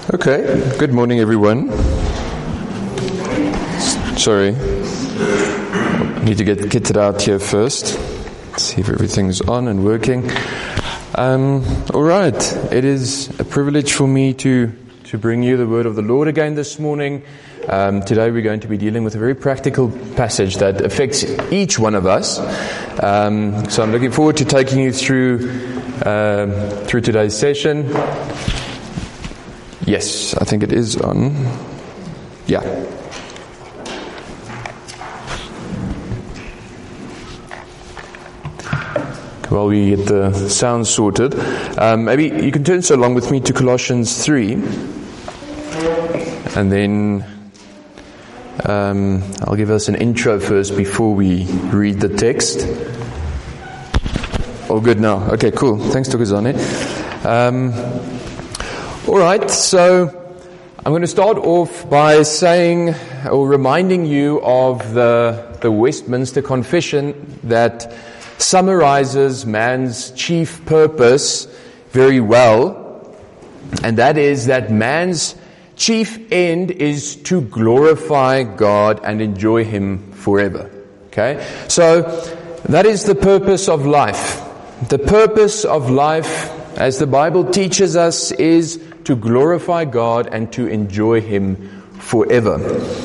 Okay, good morning everyone. Sorry, I need to get kitted out here first. See if everything's on and working. Alright, it is a privilege for me to bring you the word of the Lord again this morning. Today we're going to be dealing with a very practical passage that affects each one of us. So I'm looking forward to taking you through today's session. Yes, I think it is on. Yeah. While we get the sound sorted, maybe you can turn so along with me to Colossians 3, and then I'll give us an intro first before we read the text. All good now? Okay, cool. Thanks, Tokozane. All right, so I'm going to start off by saying or reminding you of the Westminster Confession that summarizes man's chief purpose very well, and that is that man's chief end is to glorify God and enjoy Him forever. Okay, so that is the purpose of life. The purpose of life, as the Bible teaches us, is to glorify God and to enjoy Him forever.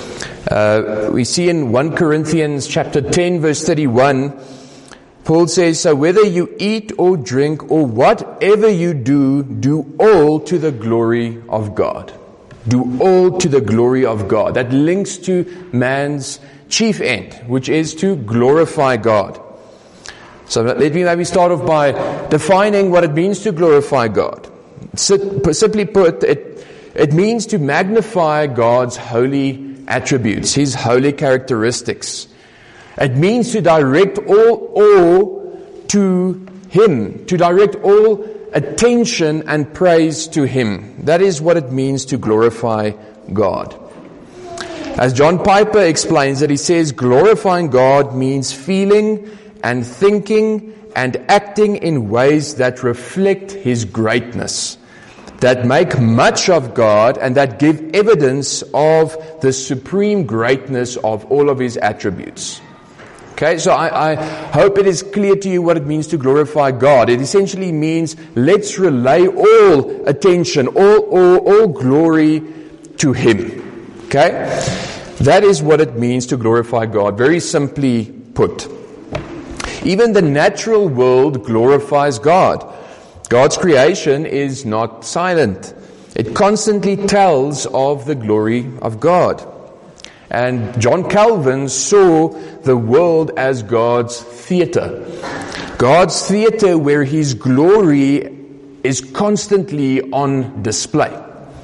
We see in 1 Corinthians chapter 10 verse 31, Paul says, "So whether you eat or drink or whatever you do, do all to the glory of God." Do all to the glory of God. That links to man's chief end, which is to glorify God. So let me maybe start off by defining what it means to glorify God. Simply put, it means to magnify God's holy attributes, His holy characteristics. It means to direct all to Him, to direct all attention and praise to Him. That is what it means to glorify God. As John Piper explains it, he says, glorifying God means feeling and thinking and acting in ways that reflect His greatness, that make much of God and that give evidence of the supreme greatness of all of His attributes. Okay, so I hope it is clear to you what it means to glorify God. It essentially means let's relay all attention, all glory to Him. Okay? That is what it means to glorify God, very simply put. Even the natural world glorifies God. God's creation is not silent. It constantly tells of the glory of God. And John Calvin saw the world as God's theater. God's theater where His glory is constantly on display.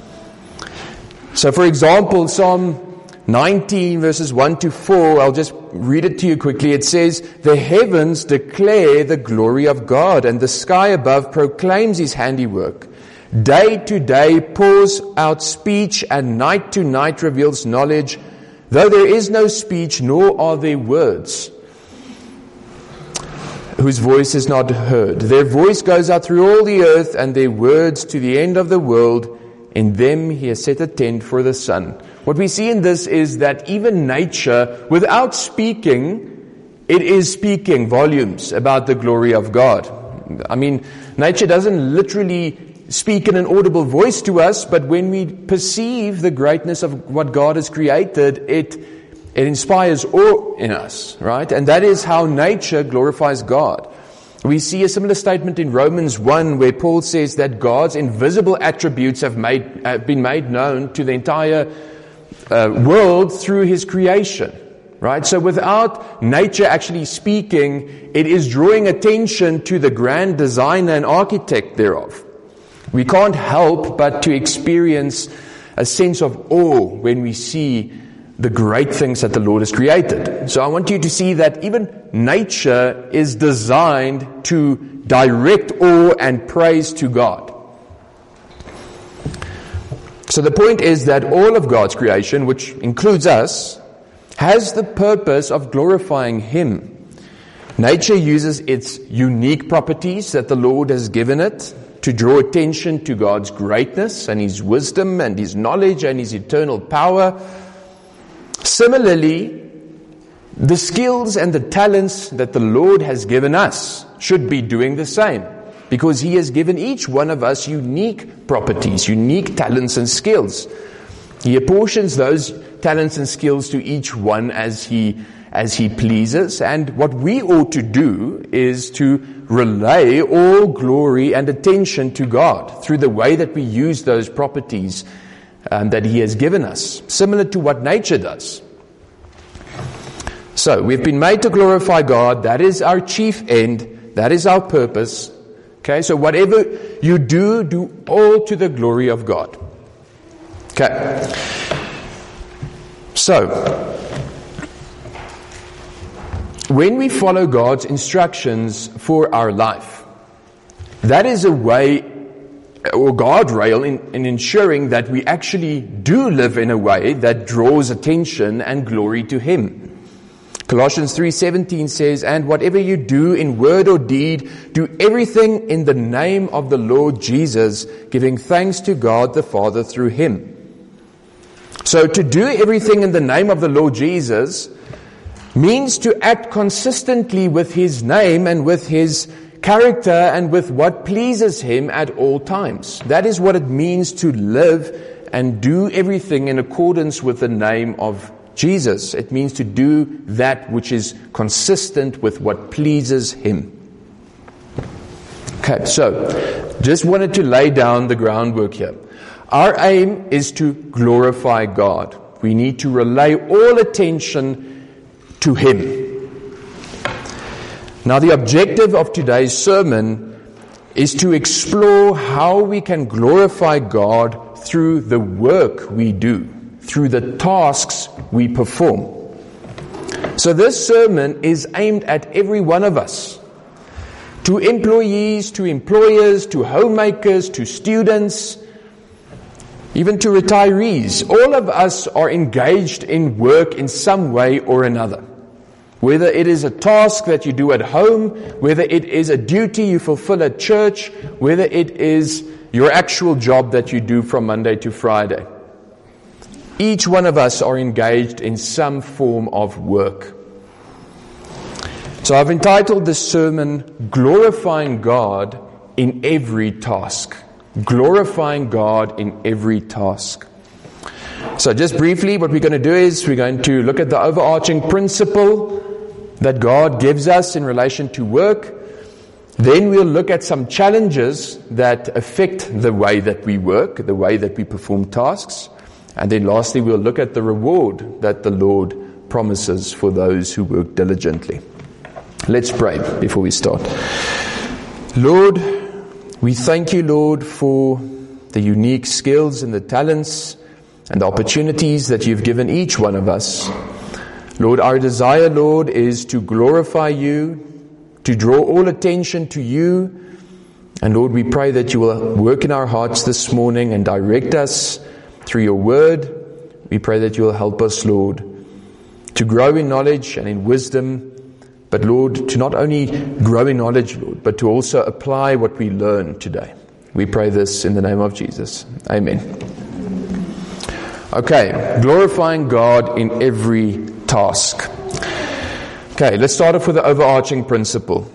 So for example, Psalm 19 verses 1 to 4, I'll just read it to you quickly. It says, "The heavens declare the glory of God, and the sky above proclaims His handiwork. Day to day pours out speech, and night to night reveals knowledge. Though there is no speech, nor are there words, whose voice is not heard. Their voice goes out through all the earth, and their words to the end of the world. In them He has set a tent for the sun." What we see in this is that even nature, without speaking, it is speaking volumes about the glory of God. I mean, nature doesn't literally speak in an audible voice to us, but when we perceive the greatness of what God has created, it inspires awe in us, right? And that is how nature glorifies God. We see a similar statement in Romans 1 where Paul says that God's invisible attributes have been made known to the entire world through His creation, right? So without nature actually speaking, it is drawing attention to the grand designer and architect thereof. We can't help but to experience a sense of awe when we see the great things that the Lord has created. So I want you to see that even nature is designed to direct awe and praise to God. So the point is that all of God's creation, which includes us, has the purpose of glorifying Him. Nature uses its unique properties that the Lord has given it to draw attention to God's greatness and His wisdom and His knowledge and His eternal power. Similarly, the skills and the talents that the Lord has given us should be doing the same, because He has given each one of us unique properties, unique talents and skills. He apportions those talents and skills to each one as He pleases, and what we ought to do is to relay all glory and attention to God through the way that we use those properties that He has given us, similar to what nature does. So, we've been made to glorify God. That is our chief end. That is our purpose. Okay, so whatever you do, do all to the glory of God. Okay. So, when we follow God's instructions for our life, that is a way or guardrail in ensuring that we actually do live in a way that draws attention and glory to Him. Colossians 3:17 says, "And whatever you do in word or deed, do everything in the name of the Lord Jesus, giving thanks to God the Father through Him." So to do everything in the name of the Lord Jesus means to act consistently with His name and with His character and with what pleases Him at all times. That is what it means to live and do everything in accordance with the name of Jesus. It means to do that which is consistent with what pleases Him. Okay, so just wanted to lay down the groundwork here. Our aim is to glorify God. We need to relay all attention to Him. Now, the objective of today's sermon is to explore how we can glorify God through the work we do, through the tasks we perform. So this sermon is aimed at every one of us. To employees, to employers, to homemakers, to students, even to retirees. All of us are engaged in work in some way or another. Whether it is a task that you do at home, whether it is a duty you fulfill at church, whether it is your actual job that you do from Monday to Friday. Each one of us are engaged in some form of work. So I've entitled this sermon, Glorifying God in Every Task. Glorifying God in every task. So just briefly, what we're going to do is we're going to look at the overarching principle that God gives us in relation to work. Then we'll look at some challenges that affect the way that we work, the way that we perform tasks. And then lastly, we'll look at the reward that the Lord promises for those who work diligently. Let's pray before we start. Lord, we thank You, Lord, for the unique skills and the talents and the opportunities that You've given each one of us. Lord, our desire, Lord, is to glorify You, to draw all attention to You. And Lord, we pray that You will work in our hearts this morning and direct us through Your word. We pray that You will help us, Lord, to grow in knowledge and in wisdom. But Lord, to not only grow in knowledge, Lord, but to also apply what we learn today. We pray this in the name of Jesus. Amen. Okay, glorifying God in every task. Okay, let's start off with the overarching principle.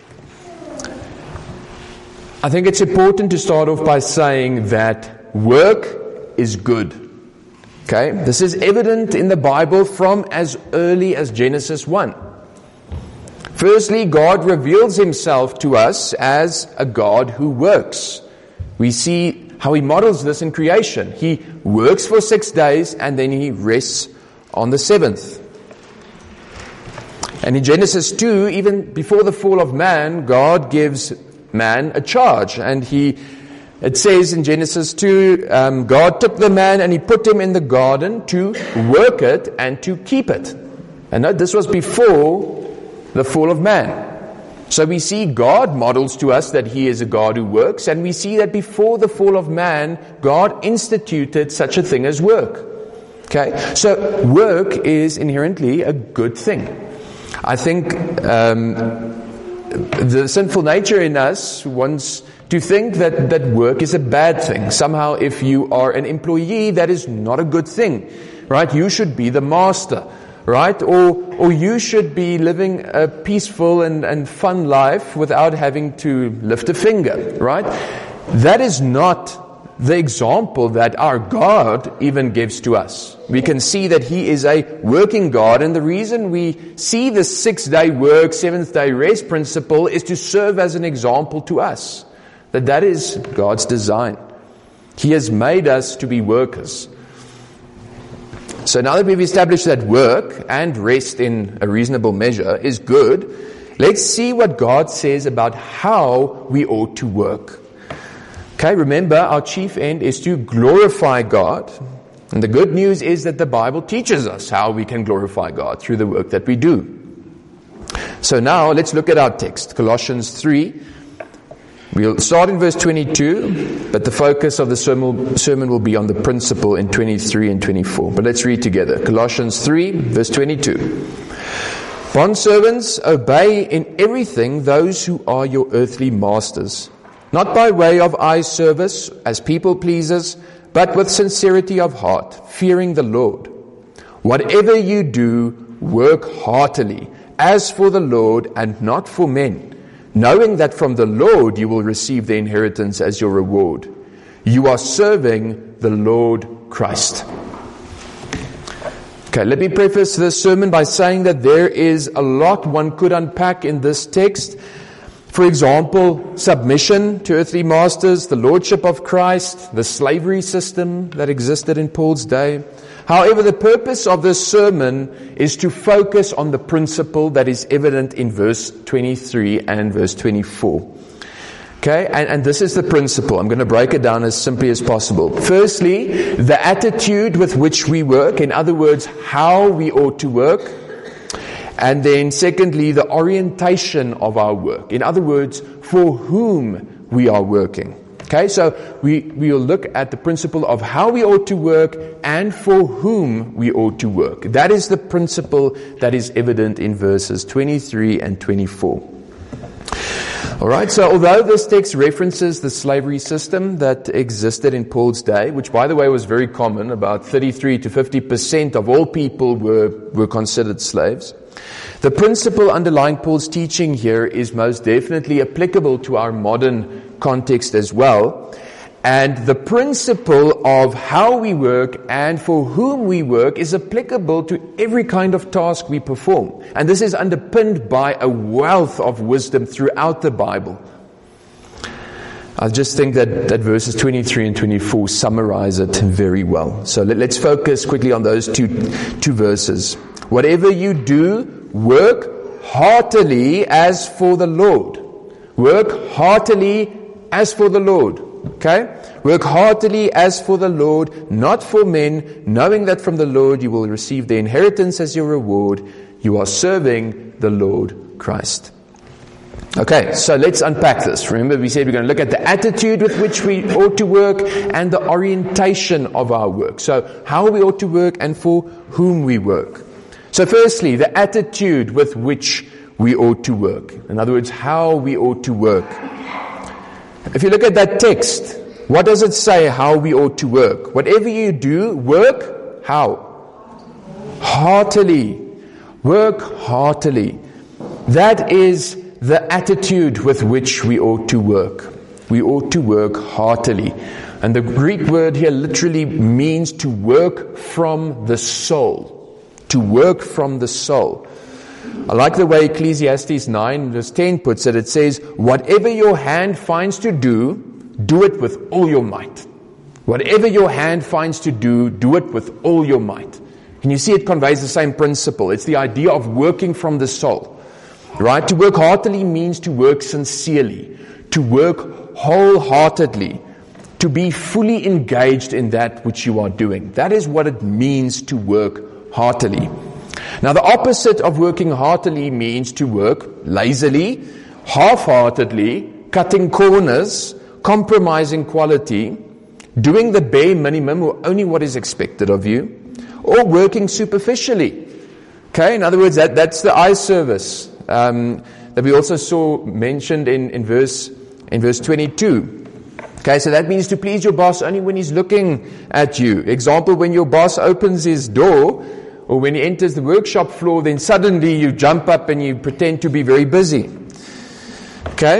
I think it's important to start off by saying that work is good. Okay, this is evident in the Bible from as early as Genesis 1. Firstly, God reveals Himself to us as a God who works. We see how He models this in creation. He works for 6 days and then He rests on the seventh. And in Genesis 2, even before the fall of man, God gives man a charge. And it says in Genesis 2, God took the man and He put him in the garden to work it and to keep it. And note, this was before the fall of man. So we see God models to us that He is a God who works, and we see that before the fall of man, God instituted such a thing as work. Okay, so work is inherently a good thing. I think the sinful nature in us wants to think that work is a bad thing. Somehow if you are an employee, that is not a good thing, right? You should be the master, right? Or you should be living a peaceful and fun life without having to lift a finger, right? That is not the example that our God even gives to us. We can see that He is a working God, and the reason we see the 6-day work, 7th-day rest principle is to serve as an example to us. That is God's design. He has made us to be workers. So now that we've established that work and rest in a reasonable measure is good, let's see what God says about how we ought to work. Okay, remember, our chief end is to glorify God. And the good news is that the Bible teaches us how we can glorify God through the work that we do. So now let's look at our text, Colossians 3. We'll start in verse 22, but the focus of the sermon will be on the principle in 23 and 24. But let's read together. Colossians 3, verse 22. Bondservants, obey in everything those who are your earthly masters, not by way of eye service as people pleasers, but with sincerity of heart, fearing the Lord. Whatever you do, work heartily, as for the Lord and not for men, knowing that from the Lord you will receive the inheritance as your reward. You are serving the Lord Christ. Okay, let me preface this sermon by saying that there is a lot one could unpack in this text. For example, submission to earthly masters, the lordship of Christ, the slavery system that existed in Paul's day. However, the purpose of this sermon is to focus on the principle that is evident in verse 23 and verse 24. Okay, and this is the principle. I'm going to break it down as simply as possible. Firstly, the attitude with which we work, in other words, how we ought to work. And then secondly, the orientation of our work. In other words, for whom we are working. Okay, so we will look at the principle of how we ought to work and for whom we ought to work. That is the principle that is evident in verses 23 and 24. Alright, so although this text references the slavery system that existed in Paul's day, which by the way was very common, about 33 to 50% of all people were considered slaves, the principle underlying Paul's teaching here is most definitely applicable to our modern context as well. And the principle of how we work and for whom we work is applicable to every kind of task we perform. And this is underpinned by a wealth of wisdom throughout the Bible. I just think that verses 23 and 24 summarize it very well. So let's focus quickly on those two verses. Whatever you do, work heartily as for the Lord. Work heartily as for the Lord. Okay? Work heartily as for the Lord, not for men, knowing that from the Lord you will receive the inheritance as your reward. You are serving the Lord Christ. Okay, so let's unpack this. Remember, we said we're going to look at the attitude with which we ought to work and the orientation of our work. So how we ought to work and for whom we work. So firstly, the attitude with which we ought to work. In other words, how we ought to work. If you look at that text, what does it say how we ought to work? Whatever you do, work how? Heartily. Work heartily. That is the attitude with which we ought to work. We ought to work heartily. And the Greek word here literally means to work from the soul. To work from the soul. I like the way Ecclesiastes 9 verse 10 puts it. It says, whatever your hand finds to do, do it with all your might. Whatever your hand finds to do, do it with all your might. And you see it conveys the same principle. It's the idea of working from the soul. Right? To work heartily means to work sincerely. To work wholeheartedly. To be fully engaged in that which you are doing. That is what it means to work heartily. Now the opposite of working heartily means to work lazily, half-heartedly, cutting corners, compromising quality, doing the bare minimum or only what is expected of you, or working superficially. Okay, in other words, that's the eye service that we also saw mentioned in verse in verse 22. Okay, so that means to please your boss only when he's looking at you. Example, when your boss opens his door, or when he enters the workshop floor, then suddenly you jump up and you pretend to be very busy. Okay?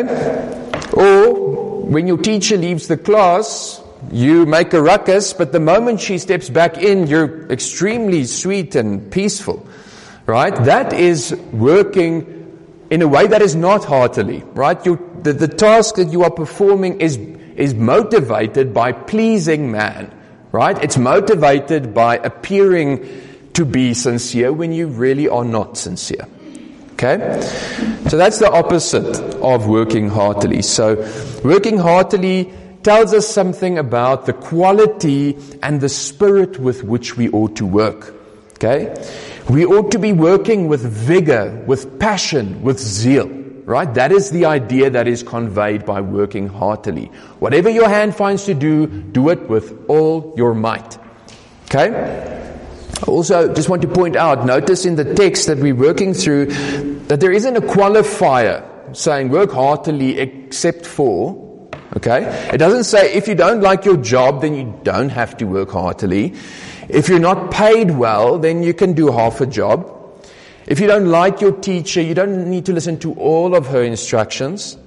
Or when your teacher leaves the class, you make a ruckus, but the moment she steps back in, you're extremely sweet and peaceful. Right? That is working in a way that is not heartily. Right? The task that you are performing is motivated by pleasing man. Right? It's motivated by appearing to be sincere when you really are not sincere. Okay? So that's the opposite of working heartily. So working heartily tells us something about the quality and the spirit with which we ought to work. Okay? We ought to be working with vigor, with passion, with zeal. Right? That is the idea that is conveyed by working heartily. Whatever your hand finds to do, do it with all your might. Okay? Also, just want to point out, notice in the text that we're working through, that there isn't a qualifier saying work heartily except for, okay? It doesn't say if you don't like your job, then you don't have to work heartily. If you're not paid well, then you can do half a job. If you don't like your teacher, you don't need to listen to all of her instructions.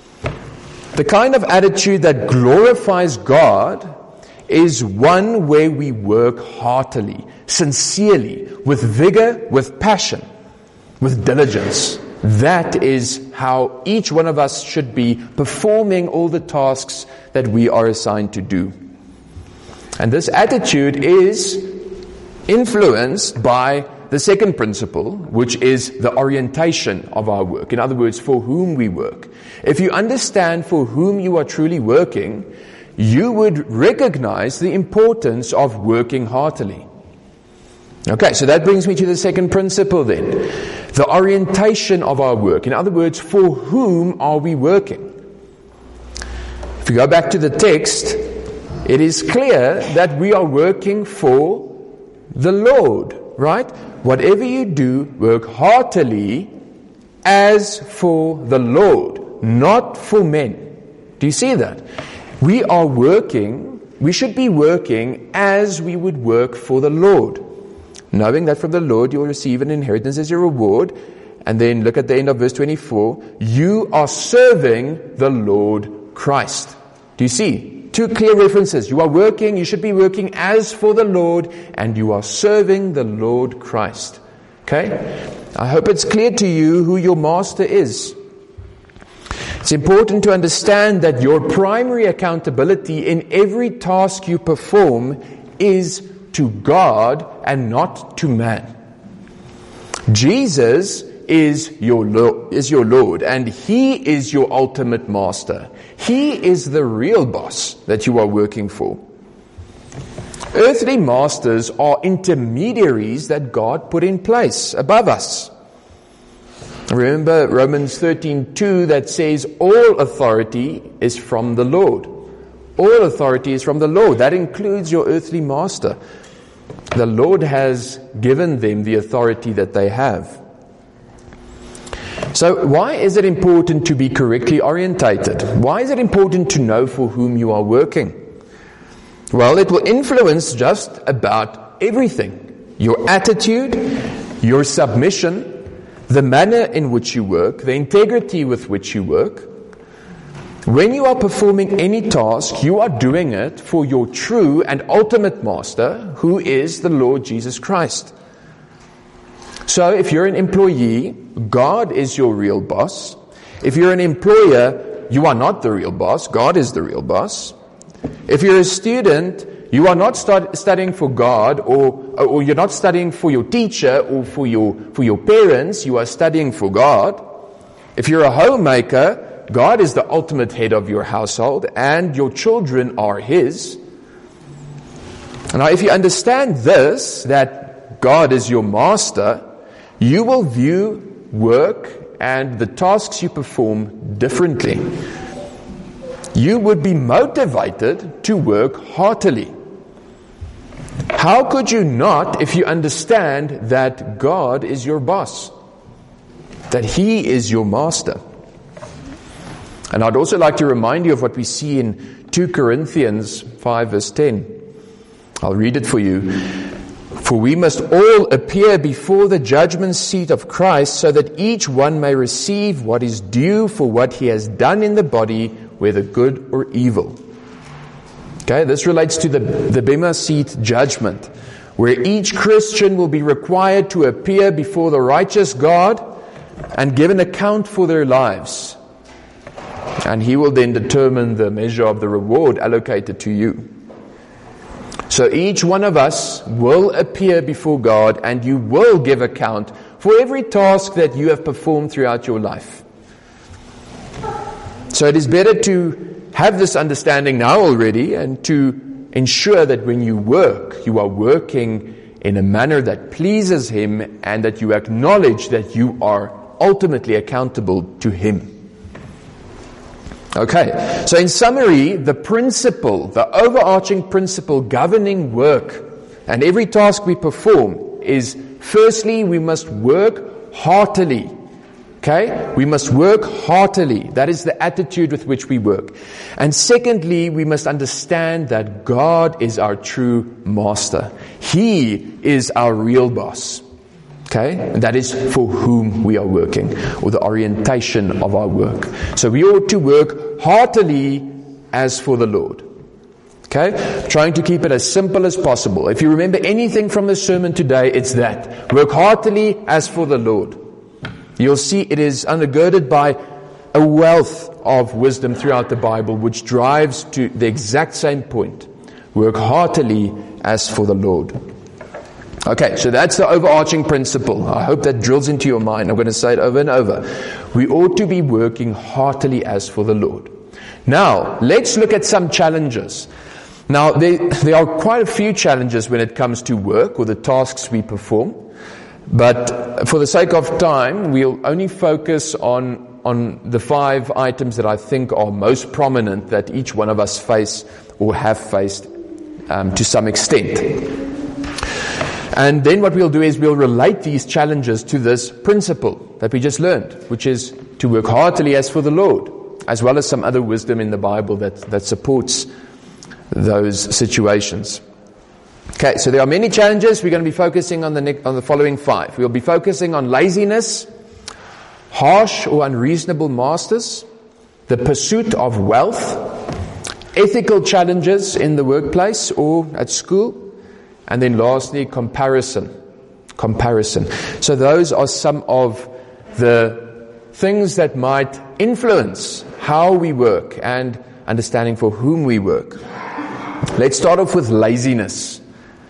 The kind of attitude that glorifies God is one where we work heartily, sincerely, with vigor, with passion, with diligence. That is how each one of us should be performing all the tasks that we are assigned to do. And this attitude is influenced by the second principle, which is the orientation of our work. In other words, for whom we work. If you understand for whom you are truly working, you would recognize the importance of working heartily. Okay, so that brings me to the second principle then. The orientation of our work. In other words, for whom are we working? If you go back to the text, it is clear that we are working for the Lord, right? Whatever you do, work heartily as for the Lord, not for men. Do you see that? We should be working as we would work for the Lord, knowing that from the Lord you will receive an inheritance as your reward. And then look at the end of verse 24. You are serving the Lord Christ. Do you see? Two clear references. You should be working as for the Lord, and you are serving the Lord Christ. Okay? I hope it's clear to you who your master is. It's important to understand that your primary accountability in every task you perform is to God and not to man. Jesus is your Lord, and He is your ultimate master. He is the real boss that you are working for. Earthly masters are intermediaries that God put in place above us. Remember Romans 13:2 that says all authority is from the Lord. All authority is from the Lord. That includes your earthly master. The Lord has given them the authority that they have. So why is it important to be correctly orientated? Why is it important to know for whom you are working? Well, it will influence just about everything. Your attitude, your submission, the manner in which you work, the integrity with which you work. When you are performing any task, you are doing it for your true and ultimate master, who is the Lord Jesus Christ. So if you're an employee, God is your real boss. If you're an employer, you are not the real boss. God is the real boss. If you're a student, you are not studying for God, or you're not studying for your teacher or for your parents. You are studying for God. If you're a homemaker, God is the ultimate head of your household, and your children are His. Now, if you understand this, that God is your master, you will view work and the tasks you perform differently. You would be motivated to work heartily. How could you not if you understand that God is your boss? That He is your master? And I'd also like to remind you of what we see in 2 Corinthians 5 verse 10. I'll read it for you. For we must all appear before the judgment seat of Christ, so that each one may receive what is due for what he has done in the body, whether good or evil. Okay, this relates to the Bema seat judgment, where each Christian will be required to appear before the righteous God and give an account for their lives. And He will then determine the measure of the reward allocated to you. So each one of us will appear before God, and you will give account for every task that you have performed throughout your life. So it is better to have this understanding now already, and to ensure that when you work, you are working in a manner that pleases Him, and that you acknowledge that you are ultimately accountable to Him. Okay, so in summary, the principle, the overarching principle governing work and every task we perform is, firstly, we must work heartily. Okay? We must work heartily. That is the attitude with which we work. And secondly, we must understand that God is our true master. He is our real boss. Okay? And that is for whom we are working, or the orientation of our work. So we ought to work heartily as for the Lord. Okay? Trying to keep it as simple as possible. If you remember anything from the sermon today, it's that. Work heartily as for the Lord. You'll see it is undergirded by a wealth of wisdom throughout the Bible, which drives to the exact same point. Work heartily as for the Lord. Okay, so that's the overarching principle. I hope that drills into your mind. I'm going to say it over and over. We ought to be working heartily as for the Lord. Now, let's look at some challenges. Now, there are quite a few challenges when it comes to work or the tasks we perform. But for the sake of time, we'll only focus on the 5 items that I think are most prominent that each one of us face or have faced to some extent. And then what we'll do is we'll relate these challenges to this principle that we just learned, which is to work heartily as for the Lord, as well as some other wisdom in the Bible that supports those situations. Okay, so there are many challenges. We're going to be focusing on the following 5. We'll be focusing on laziness, harsh or unreasonable masters, the pursuit of wealth, ethical challenges in the workplace or at school, and then lastly, comparison. So those are some of the things that might influence how we work and understanding for whom we work. Let's start off with laziness.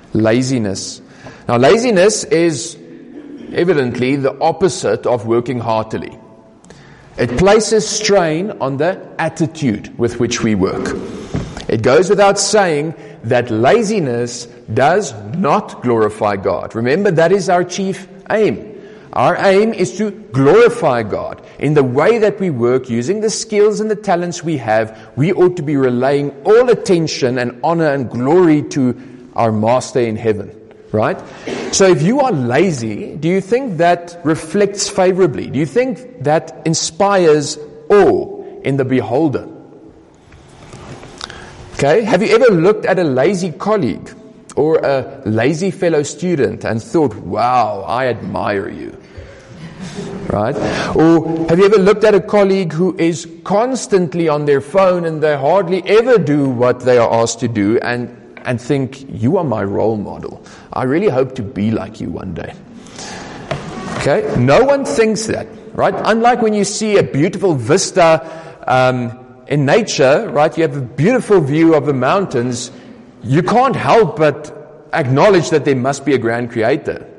Now, laziness is evidently the opposite of working heartily. It places strain on the attitude with which we work. It goes without saying that laziness does not glorify God. Remember, that is our chief aim. Our aim is to glorify God. In the way that we work, using the skills and the talents we have, we ought to be relaying all attention and honor and glory to our Master in heaven. Right? So if you are lazy, do you think that reflects favorably? Do you think that inspires awe in the beholder? Okay, have you ever looked at a lazy colleague or a lazy fellow student and thought, wow, I admire you? Right? Or have you ever looked at a colleague who is constantly on their phone and they hardly ever do what they are asked to do and think, you are my role model. I really hope to be like you one day. Okay? No one thinks that, right? Unlike when you see a beautiful vista in nature, right? You have a beautiful view of the mountains. You can't help but acknowledge that there must be a grand creator.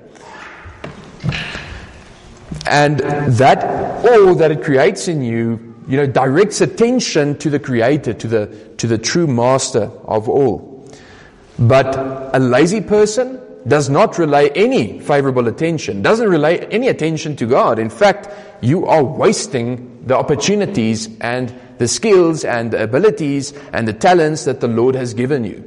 And that awe that it creates in you, directs attention to the creator, to the true master of all. But a lazy person does not relay any favorable attention, doesn't relay any attention to God. In fact, you are wasting the opportunities and the skills and the abilities and the talents that the Lord has given you.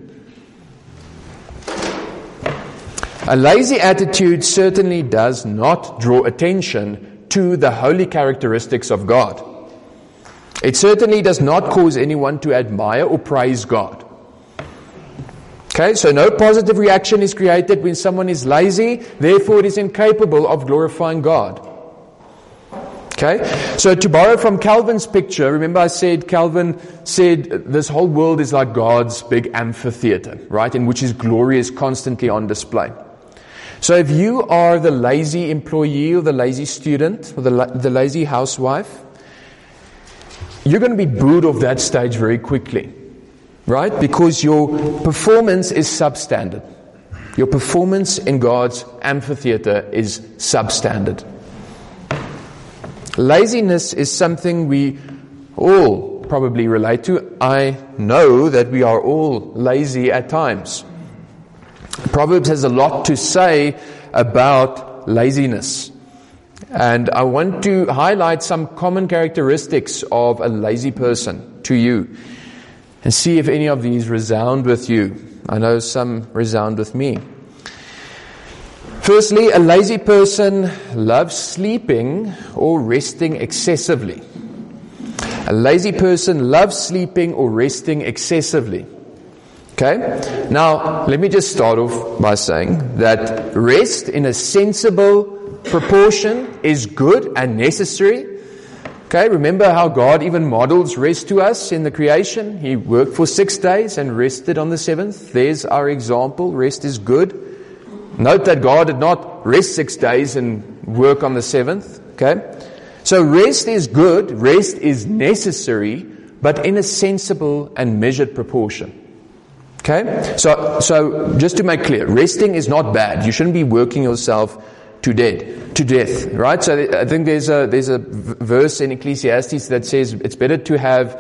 A lazy attitude certainly does not draw attention to the holy characteristics of God. It certainly does not cause anyone to admire or praise God. Okay, so no positive reaction is created when someone is lazy, therefore it is incapable of glorifying God. Okay, so to borrow from Calvin's picture, remember I said Calvin said this whole world is like God's big amphitheater, right, in which His glory is constantly on display. So if you are the lazy employee or the lazy student or the lazy housewife, you're going to be booed off that stage very quickly, right? Because your performance is substandard. Your performance in God's amphitheater is substandard. Laziness is something we all probably relate to. I know that we are all lazy at times. Proverbs has a lot to say about laziness. And I want to highlight some common characteristics of a lazy person to you and see if any of these resound with you. I know some resound with me. Firstly, a lazy person loves sleeping or resting excessively. A lazy person loves sleeping or resting excessively. Okay? Now, let me just start off by saying that rest in a sensible proportion is good and necessary. Okay, remember how God even models rest to us in the creation. He worked for 6 days and rested on the 7th. There's our example. Rest is good. Note that God did not rest 6 days and work on the 7th. Okay, so rest is good. Rest is necessary, but in a sensible and measured proportion. Okay, so just to make clear, resting is not bad. You shouldn't be working yourself to death, right? So I think there's a verse in Ecclesiastes that says it's better to have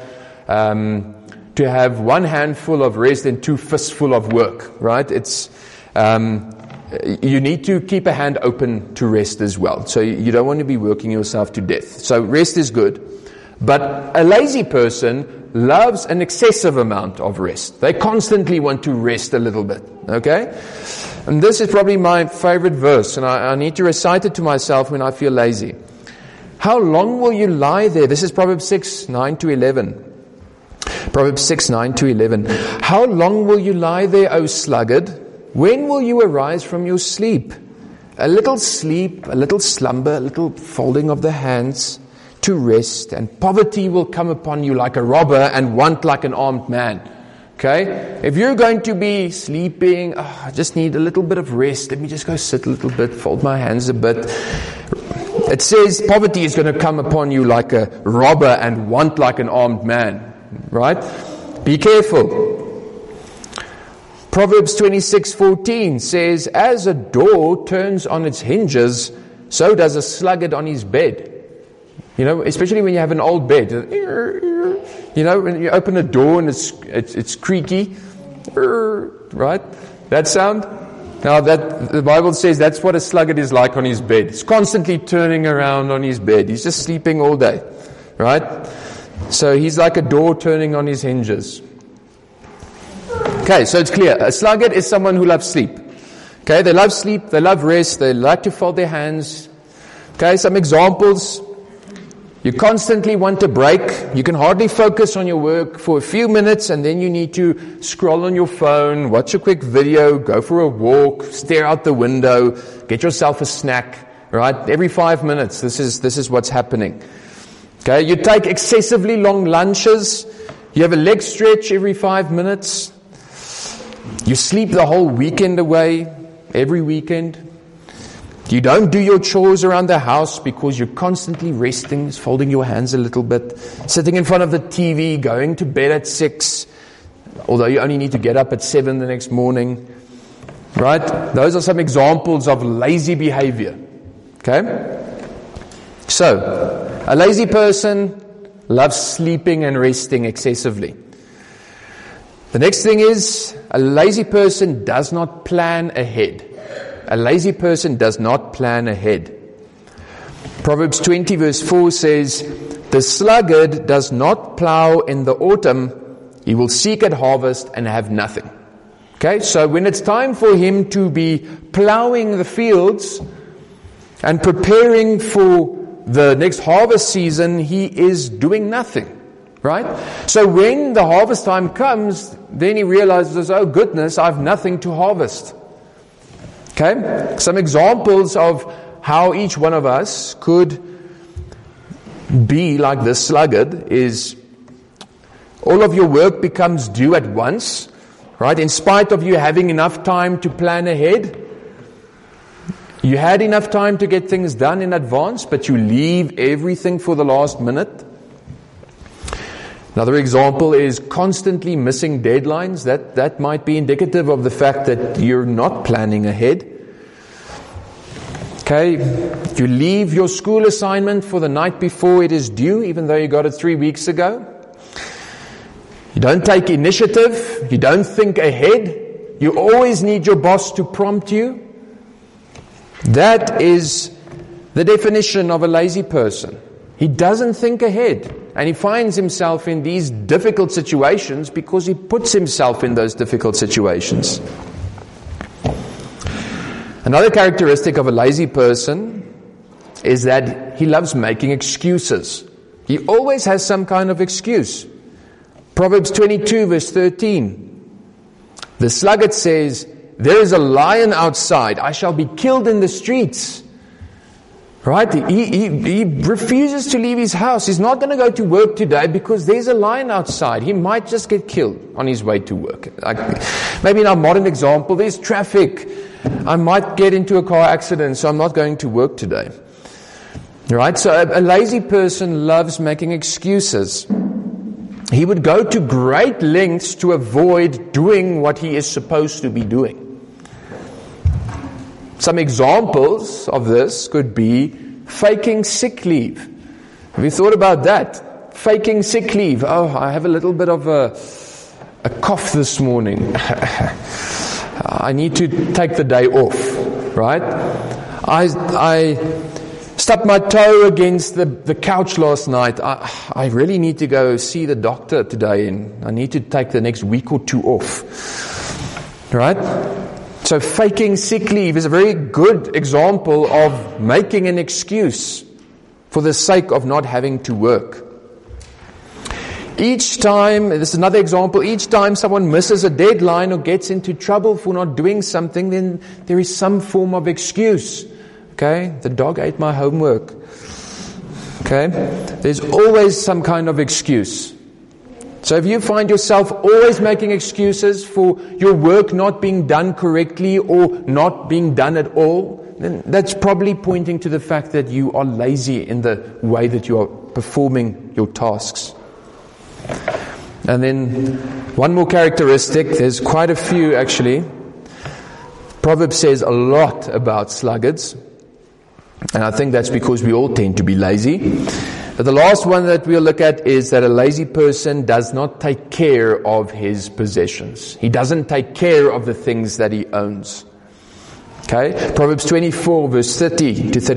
one handful of rest than 2 fistful of work, right? It's you need to keep a hand open to rest as well. So you don't want to be working yourself to death. So rest is good, but a lazy person loves an excessive amount of rest. They constantly want to rest a little bit, okay? And this is probably my favorite verse, and I need to recite it to myself when I feel lazy. How long will you lie there? This is Proverbs 6, 9 to 11. Proverbs 6, 9 to 11. How long will you lie there, O sluggard? When will you arise from your sleep? A little sleep, a little slumber, a little folding of the hands to rest, and poverty will come upon you like a robber and want like an armed man. Okay? If you're going to be sleeping, I just need a little bit of rest. Let me just go sit a little bit, fold my hands a bit. It says poverty is going to come upon you like a robber and want like an armed man. Right? Be careful. Proverbs 26:14 says, as a door turns on its hinges, so does a sluggard on his bed. You know, especially when you have an old bed. You know, when you open a door and it's creaky. Right? That sound? Now that the Bible says that's what a sluggard is like on his bed. He's constantly turning around on his bed. He's just sleeping all day. Right? So he's like a door turning on his hinges. Okay, so it's clear. A sluggard is someone who loves sleep. Okay, they love sleep, they love rest, they like to fold their hands. Okay, some examples. You constantly want a break. You can hardly focus on your work for a few minutes, and then you need to scroll on your phone, watch a quick video, go for a walk, stare out the window, get yourself a snack, right? Every 5 minutes, this is what's happening. Okay, you take excessively long lunches. You have a leg stretch every 5 minutes. You sleep the whole weekend away, every weekend. You don't do your chores around the house because you're constantly resting, folding your hands a little bit, sitting in front of the TV, going to bed at 6, although you only need to get up at 7 the next morning. Right? Those are some examples of lazy behavior. Okay? So, a lazy person loves sleeping and resting excessively. The next thing is, a lazy person does not plan ahead. A lazy person does not plan ahead. Proverbs 20 verse 4 says, the sluggard does not plow in the autumn, he will seek at harvest and have nothing. Okay, so when it's time for him to be plowing the fields and preparing for the next harvest season, he is doing nothing. right? So when the harvest time comes, then he realizes, oh goodness, I have nothing to harvest. Okay? Some examples of how each one of us could be like this sluggard is all of your work becomes due at once, right? In spite of you having enough time to plan ahead. You had enough time to get things done in advance, but you leave everything for the last minute. Another example is constantly missing deadlines. That might be indicative of the fact that you're not planning ahead. Okay, you leave your school assignment for the night before it is due, even though you got it 3 weeks ago. You don't take initiative. You don't think ahead. You always need your boss to prompt you. That is the definition of a lazy person. He doesn't think ahead. And he finds himself in these difficult situations because he puts himself in those difficult situations. Another characteristic of a lazy person is that he loves making excuses. He always has some kind of excuse. Proverbs 22 verse 13. The sluggard says, there is a lion outside. I shall be killed in the streets. Right? He refuses to leave his house. He's not going to go to work today because there's a lion outside. He might just get killed on his way to work. Maybe in our modern example, there's traffic. I might get into a car accident, so I'm not going to work today. Right? So a lazy person loves making excuses. He would go to great lengths to avoid doing what he is supposed to be doing. Some examples of this could be faking sick leave. Have you thought about that? Faking sick leave. Oh, I have a little bit of a cough this morning. I need to take the day off, right? I stubbed my toe against the couch last night. I really need to go see the doctor today, and I need to take the next week or two off, right? So faking sick leave is a very good example of making an excuse for the sake of not having to work. Each time, this is another example, each time someone misses a deadline or gets into trouble for not doing something, then there is some form of excuse. Okay, the dog ate my homework. Okay, there's always some kind of excuse. So if you find yourself always making excuses for your work not being done correctly or not being done at all, then that's probably pointing to the fact that you are lazy in the way that you are performing your tasks. And then one more characteristic, there's quite a few actually. Proverbs says a lot about sluggards. And I think that's because we all tend to be lazy. But the last one that we'll look at is that a lazy person does not take care of his possessions. He doesn't take care of the things that he owns. Okay? Proverbs 24 verse 30 to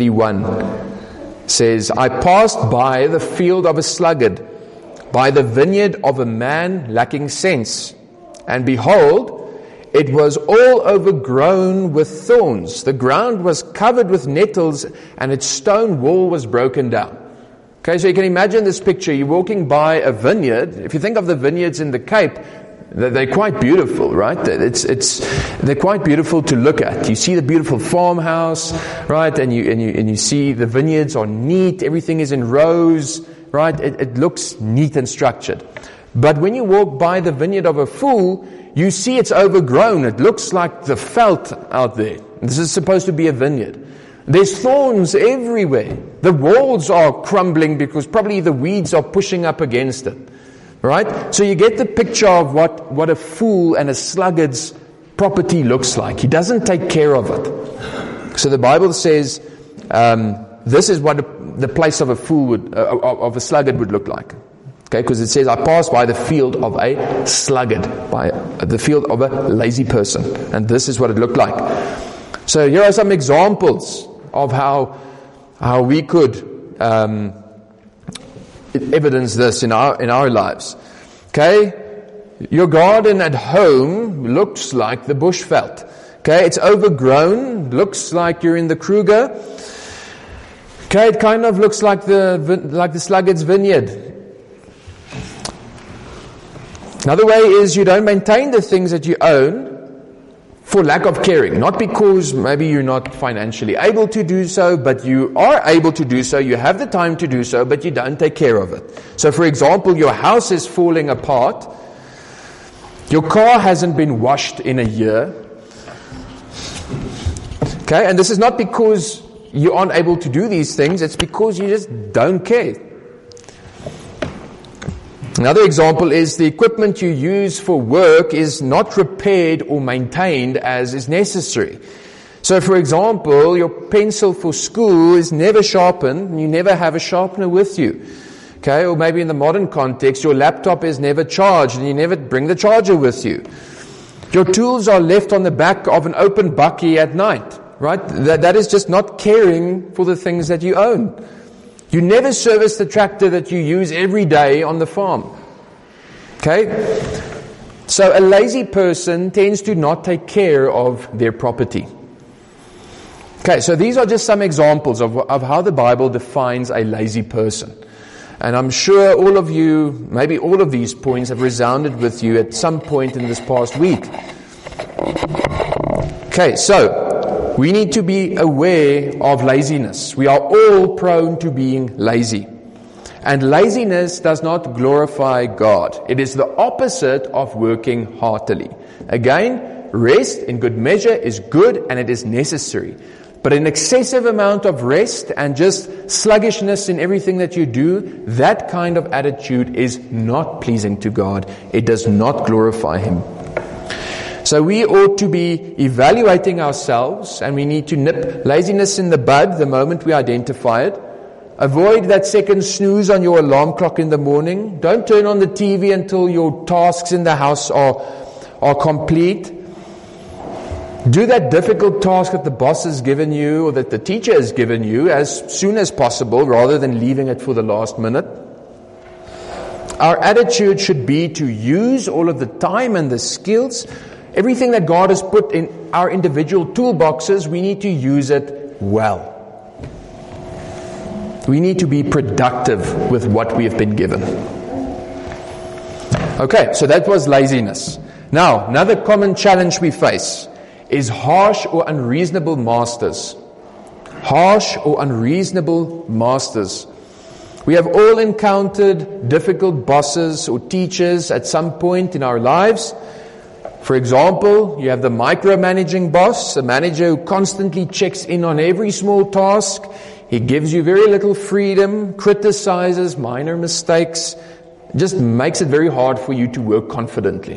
31 says, I passed by the field of a sluggard, by the vineyard of a man lacking sense. And behold, it was all overgrown with thorns. The ground was covered with nettles, and its stone wall was broken down. Okay, so you can imagine this picture. You're walking by a vineyard. If you think of the vineyards in the Cape, they're quite beautiful, right? They're quite beautiful to look at. You see the beautiful farmhouse, right? And you see the vineyards are neat. Everything is in rows, right? It looks neat and structured. But when you walk by the vineyard of a fool, you see it's overgrown. It looks like the veld out there. This is supposed to be a vineyard. There's thorns everywhere. The walls are crumbling because probably the weeds are pushing up against it. Right? So you get the picture of what a fool and a sluggard's property looks like. He doesn't take care of it. So the Bible says this is what the place of a fool would, of a sluggard would look like. Okay, because it says, I passed by the field of a sluggard, by the field of a lazy person. And this is what it looked like. So here are some examples of how we could evidence this in our lives. Okay, your garden at home looks like the bushveld. Okay, it's overgrown, looks like you're in the Kruger. Okay, it kind of looks like the sluggard's vineyard. Another way is you don't maintain the things that you own for lack of caring. Not because maybe you're not financially able to do so, but you are able to do so, you have the time to do so, but you don't take care of it. So for example, your house is falling apart, your car hasn't been washed in a year. Okay, and this is not because you aren't able to do these things, it's because you just don't care. Another example is the equipment you use for work is not repaired or maintained as is necessary. So for example, your pencil for school is never sharpened, and you never have a sharpener with you. Okay, or maybe in the modern context, your laptop is never charged and you never bring the charger with you. Your tools are left on the back of an open bakkie at night, right? That is just not caring for the things that you own. You never service the tractor that you use every day on the farm. Okay? So a lazy person tends to not take care of their property. Okay, so these are just some examples of how the Bible defines a lazy person. And I'm sure all of you, maybe all of these points have resounded with you at some point in this past week. Okay, so we need to be aware of laziness. We are all prone to being lazy. And laziness does not glorify God. It is the opposite of working heartily. Again, rest in good measure is good and it is necessary. But an excessive amount of rest and just sluggishness in everything that you do, that kind of attitude is not pleasing to God. It does not glorify Him. So we ought to be evaluating ourselves, and we need to nip laziness in the bud the moment we identify it. Avoid that second snooze on your alarm clock in the morning. Don't turn on the TV until your tasks in the house are complete. Do that difficult task that the boss has given you or that the teacher has given you as soon as possible rather than leaving it for the last minute. Our attitude should be to use all of the time and the skills, everything that God has put in our individual toolboxes, we need to use it well. We need to be productive with what we have been given. Okay, so that was laziness. Now, another common challenge we face is harsh or unreasonable masters. Harsh or unreasonable masters. We have all encountered difficult bosses or teachers at some point in our lives. For example, you have the micromanaging boss, a manager who constantly checks in on every small task. He gives you very little freedom, criticizes minor mistakes, just makes it very hard for you to work confidently.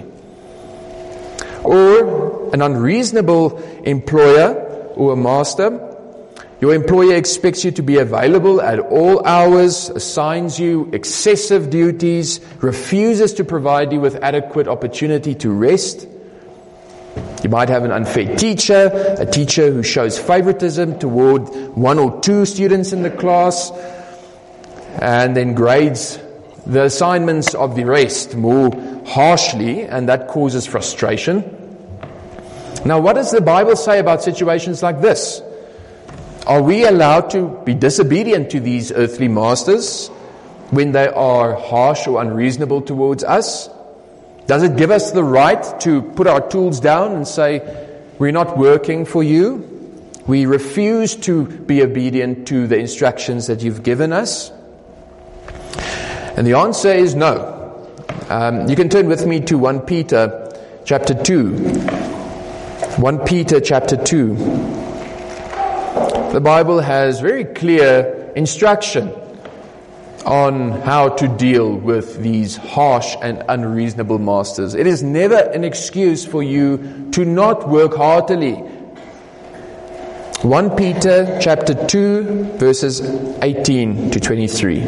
Or an unreasonable employer or a master. Your employer expects you to be available at all hours, assigns you excessive duties, refuses to provide you with adequate opportunity to rest. You might have an unfair teacher, a teacher who shows favoritism toward one or two students in the class, and then grades the assignments of the rest more harshly, and that causes frustration. Now, what does the Bible say about situations like this? Are we allowed to be disobedient to these earthly masters when they are harsh or unreasonable towards us? Does it give us the right to put our tools down and say, we're not working for you? We refuse to be obedient to the instructions that you've given us? And the answer is no. You can turn with me to 1 Peter chapter 2. 1 Peter chapter 2. The Bible has very clear instruction on how to deal with these harsh and unreasonable masters. It is never an excuse for you to not work heartily. 1 Peter chapter 2 verses 18 to 23.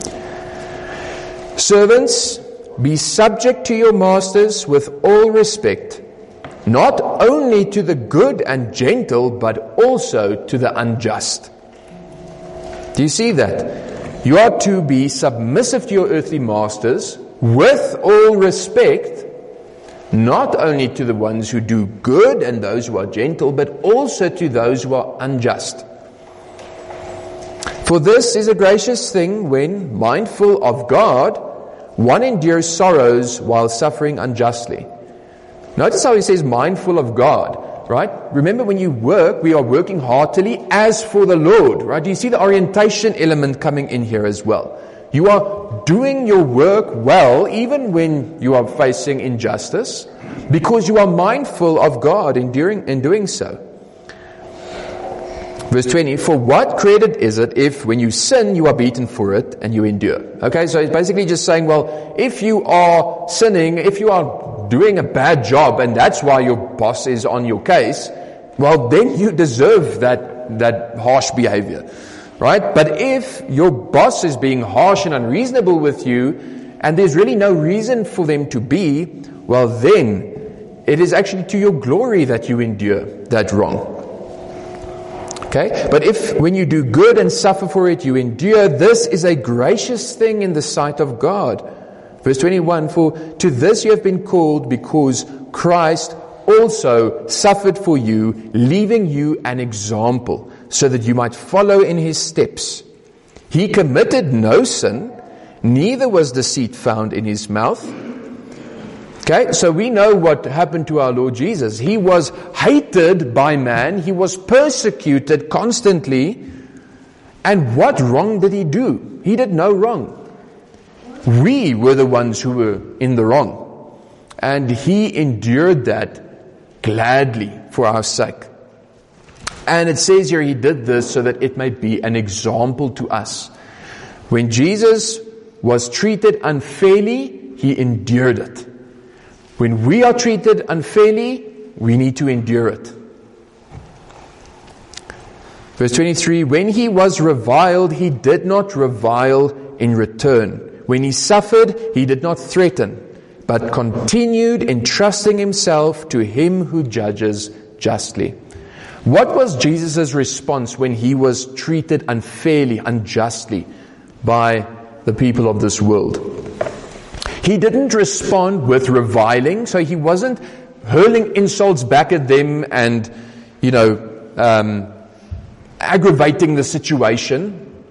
Servants, be subject to your masters with all respect, not only to the good and gentle, but also to the unjust. Do you see that? You are to be submissive to your earthly masters with all respect, not only to the ones who do good and those who are gentle, but also to those who are unjust. For this is a gracious thing when, mindful of God, One endures sorrows while suffering unjustly. Notice how he says mindful of God, right? Remember, when you work, we are working heartily as for the Lord, right? Do you see the orientation element coming in here as well? You are doing your work well, even when you are facing injustice, because you are mindful of God in doing so. Verse 20, for what credit is it if when you sin, you are beaten for it and you endure? Okay, so it's basically just saying, well, if you are sinning, if you are doing a bad job and that's why your boss is on your case, well, then you deserve that harsh behavior, right? But if your boss is being harsh and unreasonable with you and there's really no reason for them to be, well, then it is actually to your glory that you endure that wrong. Okay? But if when you do good and suffer for it, you endure, this is a gracious thing in the sight of God. Verse 21, for to this you have been called, because Christ also suffered for you, leaving you an example, so that you might follow in his steps. He committed no sin, neither was deceit found in his mouth. Okay, so we know what happened to our Lord Jesus. He was hated by man. He was persecuted constantly. And what wrong did he do? He did no wrong. We were the ones who were in the wrong. And he endured that gladly for our sake. And it says here he did this so that it may be an example to us. When Jesus was treated unfairly, he endured it. When we are treated unfairly, we need to endure it. Verse 23, when he was reviled, he did not revile in return. When he suffered, he did not threaten, but continued entrusting himself to him who judges justly. What was Jesus' response when he was treated unfairly, unjustly by the people of this world? He didn't respond with reviling, so he wasn't hurling insults back at them and, aggravating the situation.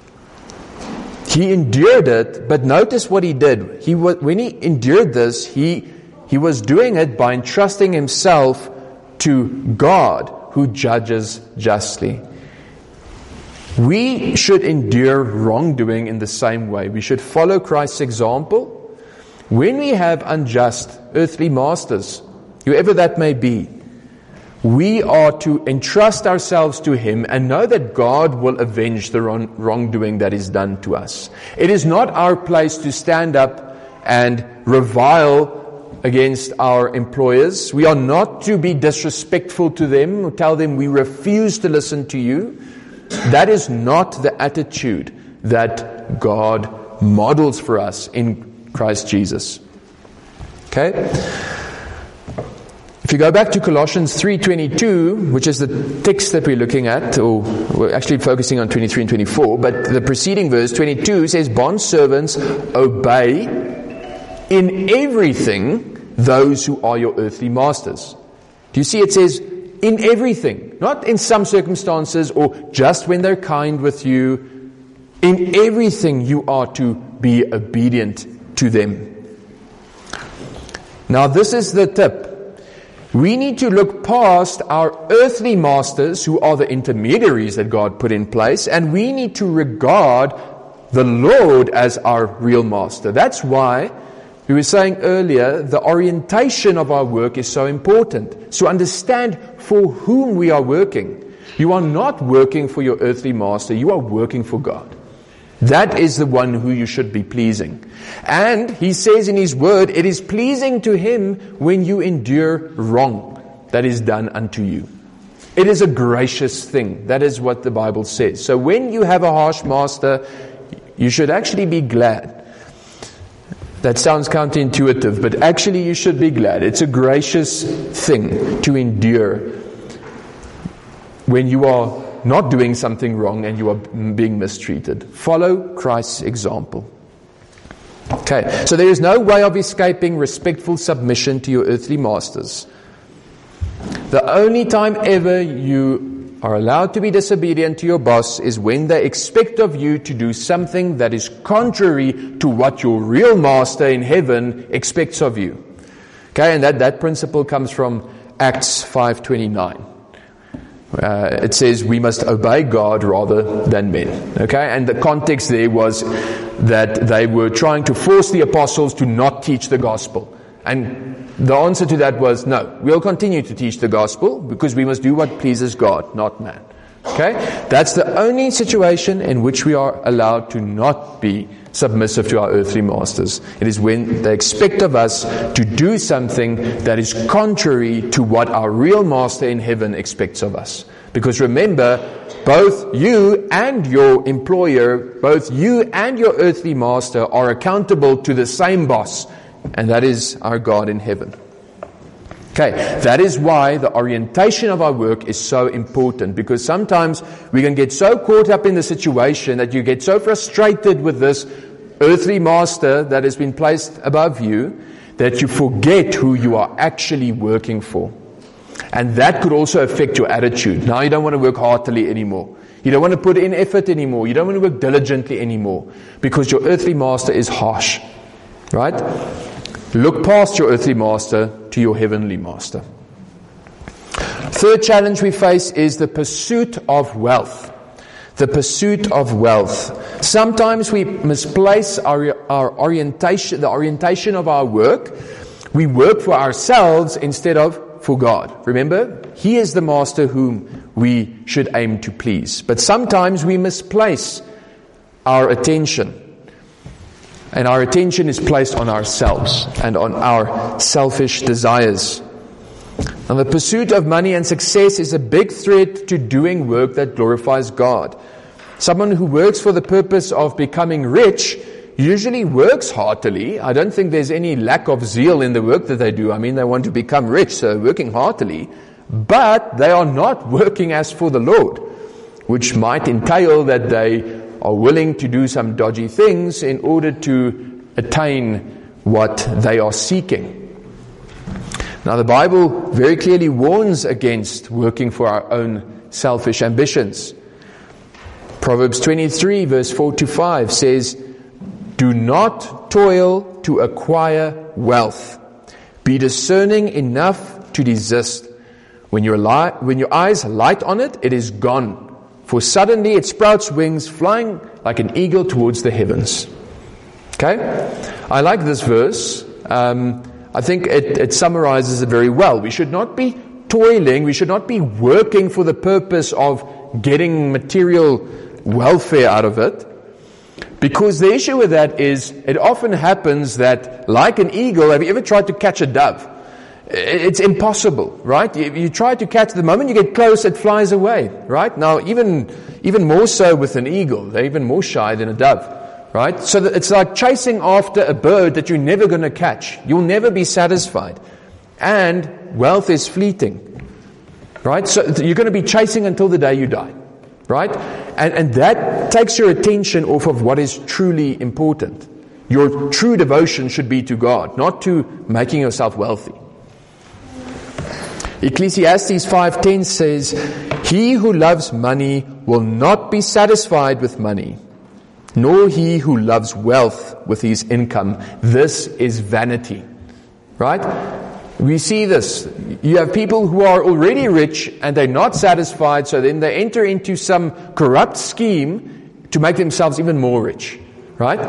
He endured it, but notice what he did. When he endured this, he was doing it by entrusting himself to God, who judges justly. We should endure wrongdoing in the same way. We should follow Christ's example. When we have unjust earthly masters, whoever that may be, we are to entrust ourselves to him and know that God will avenge the wrongdoing that is done to us. It is not our place to stand up and revile against our employers. We are not to be disrespectful to them or tell them we refuse to listen to you. That is not the attitude that God models for us in Christ Jesus. Okay? If you go back to Colossians 3:22, which is the text that we're looking at, or we're actually focusing on 23 and 24, but the preceding verse, 22, says, bondservants, obey in everything those who are your earthly masters. Do you see it says, in everything, not in some circumstances or just when they're kind with you. In everything you are to be obedient to them. Now this is the tip. We need to look past our earthly masters, who are the intermediaries that God put in place, and we need to regard the Lord as our real master. That's why we were saying earlier, the orientation of our work is so important. So understand for whom we are working. You are not working for your earthly master, you are working for God. That is the one who you should be pleasing. And he says in his word, it is pleasing to him when you endure wrong that is done unto you. It is a gracious thing. That is what the Bible says. So when you have a harsh master, you should actually be glad. That sounds counterintuitive, but actually you should be glad. It's a gracious thing to endure when you are not doing something wrong and you are being mistreated. Follow Christ's example. Okay, so there is no way of escaping respectful submission to your earthly masters. The only time ever you are allowed to be disobedient to your boss is when they expect of you to do something that is contrary to what your real master in heaven expects of you. Okay, and that principle comes from Acts 5:29. It says we must obey God rather than men. Okay, and the context there was that they were trying to force the apostles to not teach the gospel. And the answer to that was no, we'll continue to teach the gospel because we must do what pleases God, not man. Okay, that's the only situation in which we are allowed to not be submissive to our earthly masters. It is when they expect of us to do something that is contrary to what our real master in heaven expects of us. Because remember, both you and your employer, both you and your earthly master are accountable to the same boss, and that is our God in heaven. Okay, that is why the orientation of our work is so important, because sometimes we can get so caught up in the situation that you get so frustrated with this earthly master that has been placed above you that you forget who you are actually working for. And that could also affect your attitude. Now you don't want to work heartily anymore. You don't want to put in effort anymore. You don't want to work diligently anymore because your earthly master is harsh. Right? Look past your earthly master to your heavenly master. Third challenge we face is the pursuit of wealth. The pursuit of wealth. Sometimes we misplace our orientation, the orientation of our work. We work for ourselves instead of for God. Remember, He is the master whom we should aim to please. But sometimes we misplace our attention. And our attention is placed on ourselves and on our selfish desires. And the pursuit of money and success is a big threat to doing work that glorifies God. Someone who works for the purpose of becoming rich usually works heartily. I don't think there's any lack of zeal in the work that they do. I mean, they want to become rich, so working heartily. But they are not working as for the Lord, which might entail that they are willing to do some dodgy things in order to attain what they are seeking. Now, the Bible very clearly warns against working for our own selfish ambitions. Proverbs 23 verse 4-5 says, "Do not toil to acquire wealth. Be discerning enough to desist. When your eyes light on it, it is gone. For suddenly it sprouts wings, flying like an eagle towards the heavens." Okay? I like this verse. I think it summarizes it very well. We should not be toiling. We should not be working for the purpose of getting material welfare out of it. Because the issue with that is, it often happens that, like an eagle, have you ever tried to catch a dove? It's impossible, right? You try to catch, the moment you get close, it flies away, right? Now, even more so with an eagle. They're even more shy than a dove, right? So it's like chasing after a bird that you're never going to catch. You'll never be satisfied. And wealth is fleeting, right? So you're going to be chasing until the day you die, right? And that takes your attention off of what is truly important. Your true devotion should be to God, not to making yourself wealthy. Ecclesiastes 5:10 says, "He who loves money will not be satisfied with money, nor he who loves wealth with his income. This is vanity." Right? We see this. You have people who are already rich and they're not satisfied, so then they enter into some corrupt scheme to make themselves even more rich. Right?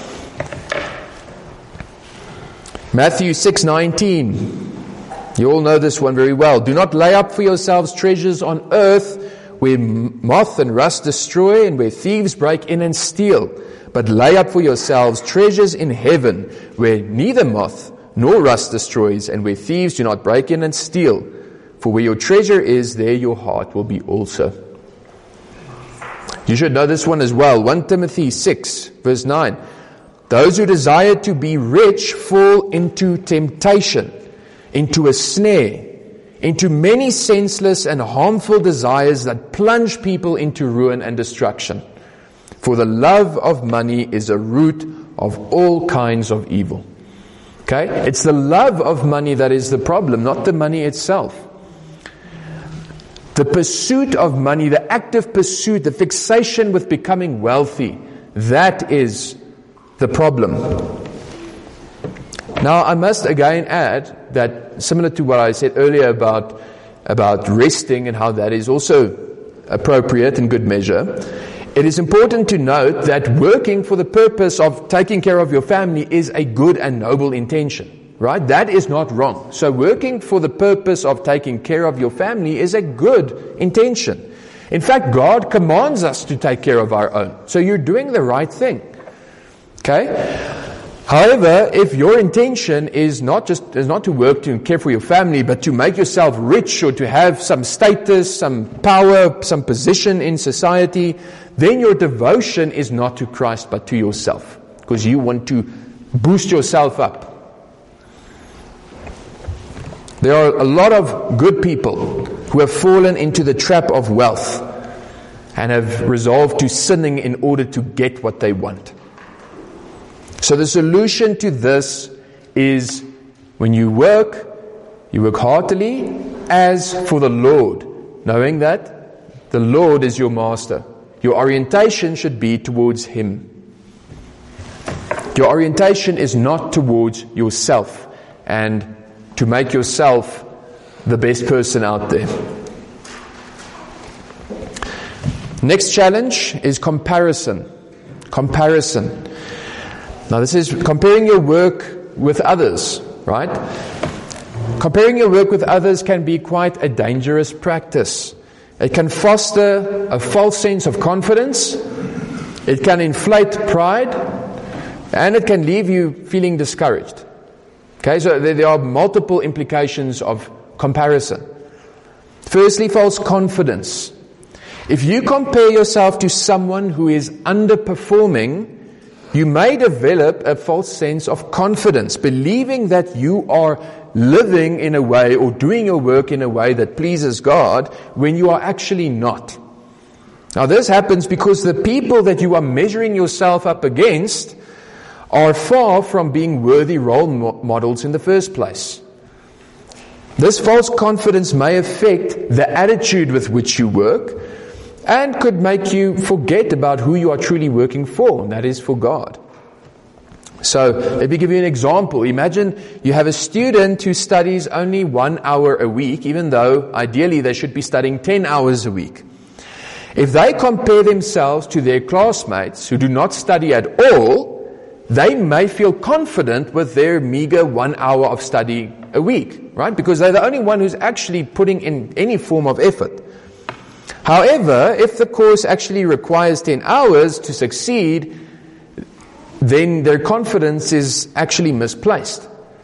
Matthew 6:19. You all know this one very well. "Do not lay up for yourselves treasures on earth where moth and rust destroy and where thieves break in and steal. But lay up for yourselves treasures in heaven where neither moth nor rust destroys and where thieves do not break in and steal. For where your treasure is, there your heart will be also." You should know this one as well. 1 Timothy 6 verse 9. "Those who desire to be rich fall into temptation, into a snare, into many senseless and harmful desires that plunge people into ruin and destruction. For the love of money is a root of all kinds of evil." Okay? It's the love of money that is the problem, not the money itself. the pursuit of money, the active pursuit, the fixation with becoming wealthy, that is the problem. Now, I must again add that, similar to what I said earlier about resting and how that is also appropriate in good measure, it is important to note that working for the purpose of taking care of your family is a good and noble intention, right? That is not wrong. So working for the purpose of taking care of your family is a good intention. In fact, God commands us to take care of our own. So you're doing the right thing. Okay? However, if your intention is not to work to care for your family, but to make yourself rich or to have some status, some power, some position in society, then your devotion is not to Christ but to yourself, because you want to boost yourself up. There are a lot of good people who have fallen into the trap of wealth and have resolved to sinning in order to get what they want. So the solution to this is, when you work heartily as for the Lord, knowing that the Lord is your master. Your orientation should be towards Him. Your orientation is not towards yourself and to make yourself the best person out there. Next challenge is comparison. Comparison. Now this is comparing your work with others, right? Comparing your work with others can be quite a dangerous practice. It can foster a false sense of confidence. It can inflate pride. And it can leave you feeling discouraged. Okay, so there are multiple implications of comparison. Firstly, false confidence. If you compare yourself to someone who is underperforming, you may develop a false sense of confidence, believing that you are living in a way or doing your work in a way that pleases God when you are actually not. Now this happens because the people that you are measuring yourself up against are far from being worthy role models in the first place. This false confidence may affect the attitude with which you work and could make you forget about who you are truly working for, and that is for God. So, let me give you an example. Imagine you have a student who studies only 1 hour a week, even though ideally they should be studying 10 hours a week. If they compare themselves to their classmates who do not study at all, they may feel confident with their meager 1 hour of study a week, right? Because they're the only one who's actually putting in any form of effort. However, if the course actually requires 10 hours to succeed, then their confidence is actually misplaced.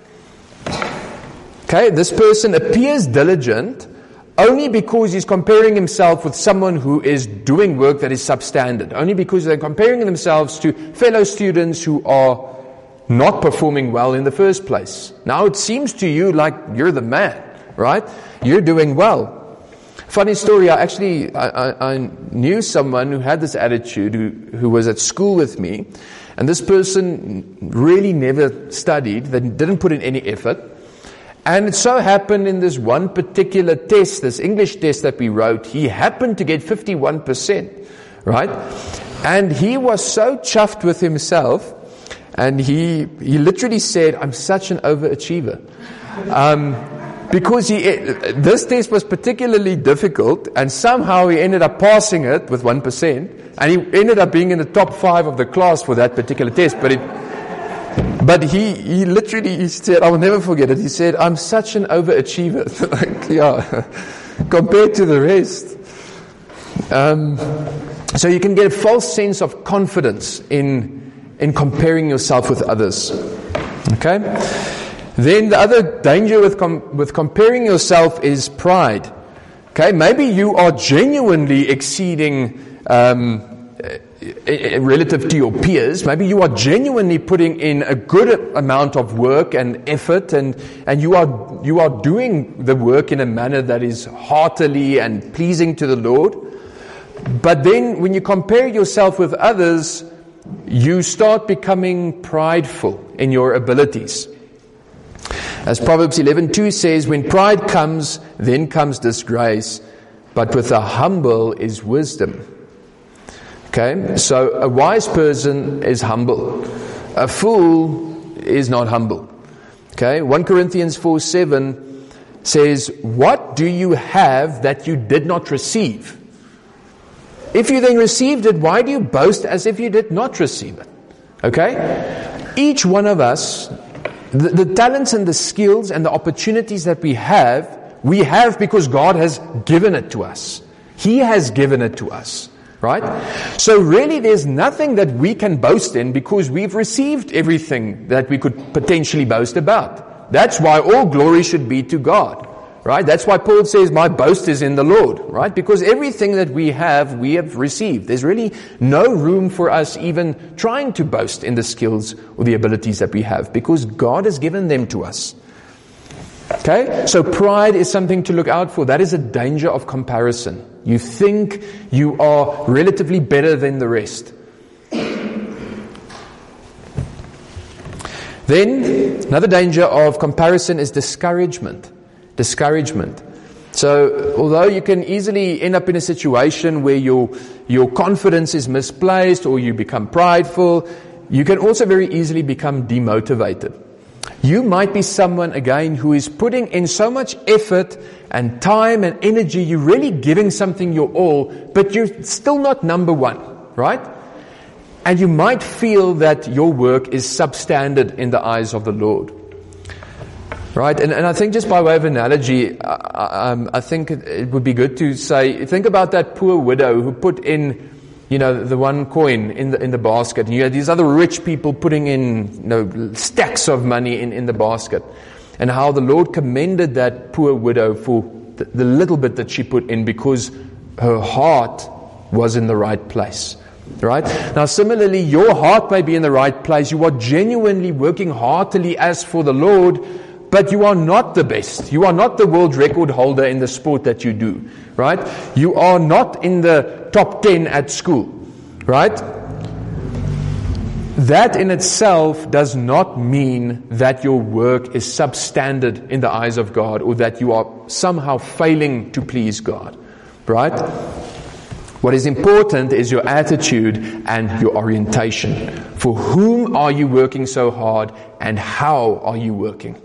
Okay, this person appears diligent only because he's comparing himself with someone who is doing work that is substandard. Only because they're comparing themselves to fellow students who are not performing well in the first place. Now it seems to you like you're the man, right? You're doing well. Funny story, I knew someone who had this attitude, who was at school with me, and this person really never studied, they didn't put in any effort, and it so happened in this one particular test, this English test that we wrote, he happened to get 51%, right? And he was so chuffed with himself, and he literally said, "I'm such an overachiever." Because this test was particularly difficult, and somehow he ended up passing it with 1%, and he ended up being in the top 5 of the class for that particular test. But he literally said, I will never forget it. He said, "I'm such an overachiever." Like, yeah, compared to the rest. So you can get a false sense of confidence in comparing yourself with others. Okay. Then the other danger with comparing yourself is pride. Okay, maybe you are genuinely exceeding relative to your peers. Maybe you are genuinely putting in a good amount of work and effort, and you are doing the work in a manner that is heartily and pleasing to the Lord. But then when you compare yourself with others, you start becoming prideful in your abilities. As Proverbs 11:2 says, "When pride comes, then comes disgrace. but with the humble is wisdom. Okay, so a wise person is humble. A fool is not humble. Okay, 1 Corinthians 4:7 says, "What do you have that you did not receive? If you then received it, why do you boast as if you did not receive it?" Okay? Each one of us, the talents and the skills and the opportunities that we have because God has given it to us. He has given it to us. Right? So really there's nothing that we can boast in because we've received everything that we could potentially boast about. That's why all glory should be to God. Right? That's why Paul says, "My boast is in the Lord." Right? Because everything that we have received. There's really no room for us even trying to boast in the skills or the abilities that we have because God has given them to us. Okay? So pride is something to look out for. That is a danger of comparison. You think you are relatively better than the rest. Then, another danger of comparison is discouragement. Discouragement. So, although you can easily end up in a situation where your confidence is misplaced or you become prideful, you can also very easily become demotivated. You might be someone, again, who is putting in so much effort and time and energy. You're really giving something your all, but you're still not number one, right? And you might feel that your work is substandard in the eyes of the Lord. Right? And I think just by way of analogy, I think it would be good to say, think about that poor widow who put in, the one coin in the basket. And you had these other rich people putting in, stacks of money in the basket. And how the Lord commended that poor widow for the little bit that she put in because her heart was in the right place. Right? Now similarly, your heart may be in the right place. You are genuinely working heartily as for the Lord, but you are not the best. You are not the world record holder in the sport that you do. Right? You are not in the top 10 at school. Right? That in itself does not mean that your work is substandard in the eyes of God or that you are somehow failing to please God. Right? What is important is your attitude and your orientation. For whom are you working so hard and how are you working?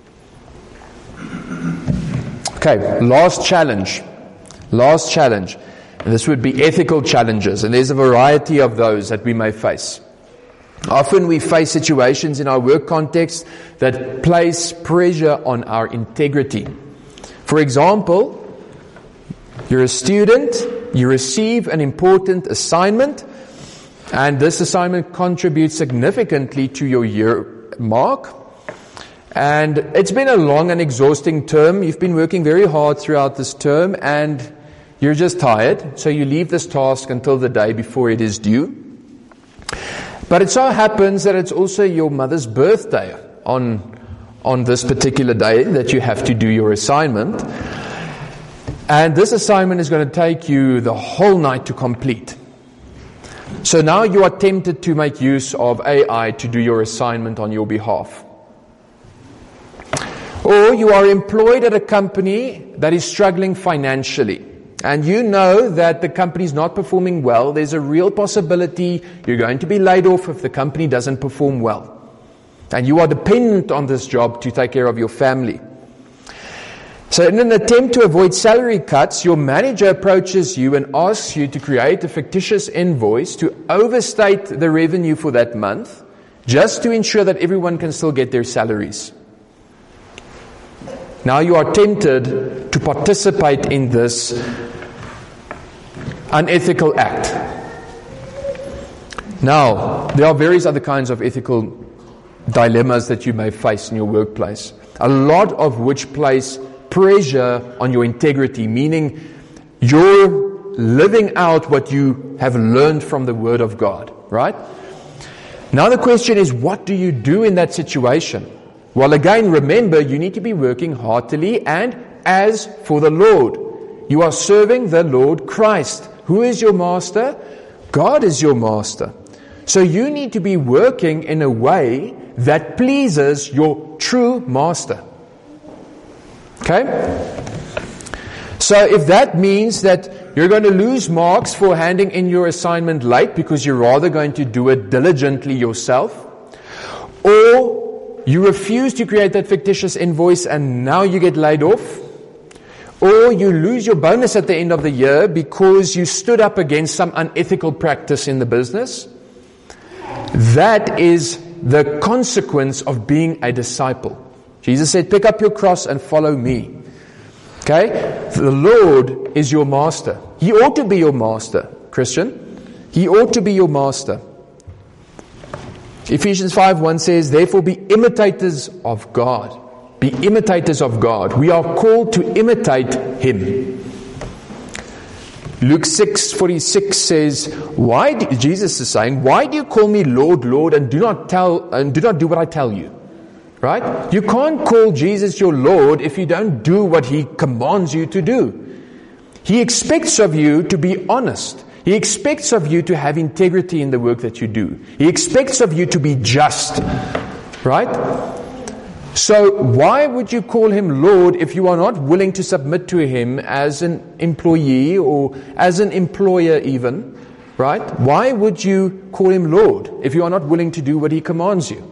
Okay, last challenge. And this would be ethical challenges, and there's a variety of those that we may face. Often we face situations in our work context that place pressure on our integrity. For example, you're a student, you receive an important assignment, and this assignment contributes significantly to your year mark. And it's been a long and exhausting term. You've been working very hard throughout this term, and you're just tired. So you leave this task until the day before it is due. But it so happens that it's also your mother's birthday on this particular day that you have to do your assignment. And this assignment is going to take you the whole night to complete. So now you are tempted to make use of AI to do your assignment on your behalf. Or you are employed at a company that is struggling financially. And you know that the company is not performing well. There's a real possibility you're going to be laid off if the company doesn't perform well. And you are dependent on this job to take care of your family. So in an attempt to avoid salary cuts, your manager approaches you and asks you to create a fictitious invoice to overstate the revenue for that month, just to ensure that everyone can still get their salaries. Now you are tempted to participate in this unethical act. Now, there are various other kinds of ethical dilemmas that you may face in your workplace, a lot of which place pressure on your integrity, meaning you're living out what you have learned from the Word of God, right? Now the question is, what do you do in that situation? Well, again, remember, you need to be working heartily and as for the Lord. You are serving the Lord Christ. Who is your master? God is your master. So you need to be working in a way that pleases your true master. Okay? So if that means that you're going to lose marks for handing in your assignment late because you're rather going to do it diligently yourself, or you refuse to create that fictitious invoice and now you get laid off, or you lose your bonus at the end of the year because you stood up against some unethical practice in the business, that is the consequence of being a disciple. Jesus said, pick up your cross and follow me. Okay? The Lord is your master. He ought to be your master, Christian. He ought to be your master. Ephesians 5:1 says, therefore be imitators of God. Be imitators of God. We are called to imitate Him. Luke 6:46 says, Jesus is saying, why do you call me Lord, Lord, and do not do what I tell you? Right? You can't call Jesus your Lord if you don't do what He commands you to do. He expects of you to be honest. He expects of you to have integrity in the work that you do. He expects of you to be just. Right? So why would you call Him Lord if you are not willing to submit to Him as an employee or as an employer even? Right? Why would you call Him Lord if you are not willing to do what He commands you?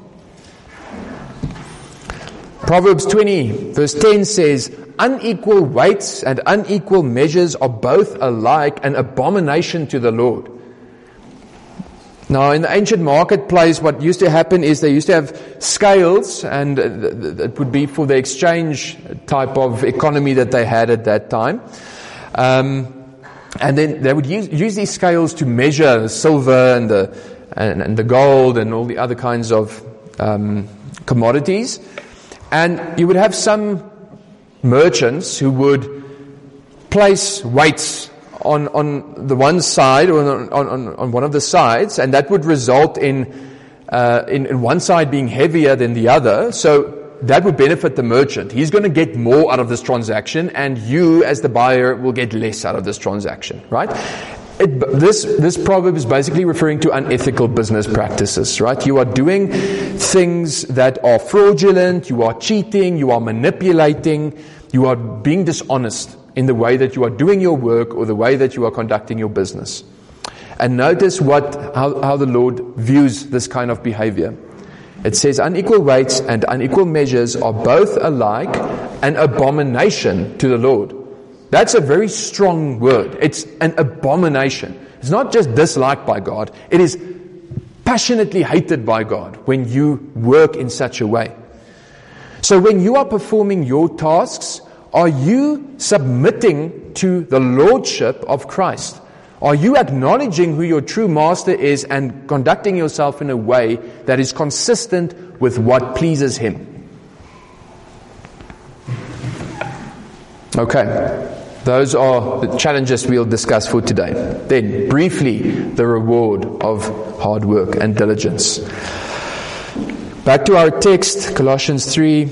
Proverbs 20 verse 10 says, unequal weights and unequal measures are both alike an abomination to the Lord. Now, in the ancient marketplace, what used to happen is they used to have scales, and it would be for the exchange type of economy that they had at that time. And then they would use these scales to measure the silver and the gold and all the other kinds of commodities. And you would have some merchants who would place weights on the one side or on one of the sides, and that would result in one side being heavier than the other. So that would benefit the merchant. He's going to get more out of this transaction, and you as the buyer will get less out of this transaction, right? This proverb is basically referring to unethical business practices, right? You are doing things that are fraudulent, you are cheating, you are manipulating, you are being dishonest in the way that you are doing your work or the way that you are conducting your business. And notice how the Lord views this kind of behavior. It says, unequal weights and unequal measures are both alike an abomination to the Lord. That's a very strong word. It's an abomination. It's not just disliked by God. It is passionately hated by God when you work in such a way. So when you are performing your tasks, are you submitting to the lordship of Christ? Are you acknowledging who your true master is and conducting yourself in a way that is consistent with what pleases Him? Okay. Those are the challenges we'll discuss for today. Then, briefly, the reward of hard work and diligence. Back to our text, Colossians 3,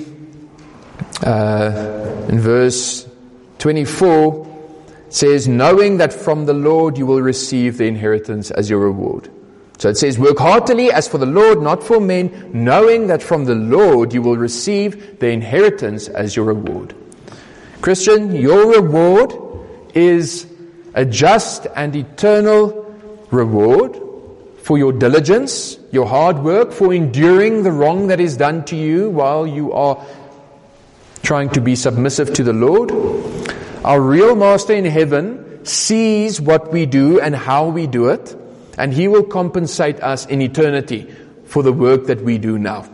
in verse 24, it says, knowing that from the Lord you will receive the inheritance as your reward. So it says, work heartily as for the Lord, not for men, knowing that from the Lord you will receive the inheritance as your reward. Christian, your reward is a just and eternal reward for your diligence, your hard work, for enduring the wrong that is done to you while you are trying to be submissive to the Lord. Our real master in heaven sees what we do and how we do it, and He will compensate us in eternity for the work that we do now.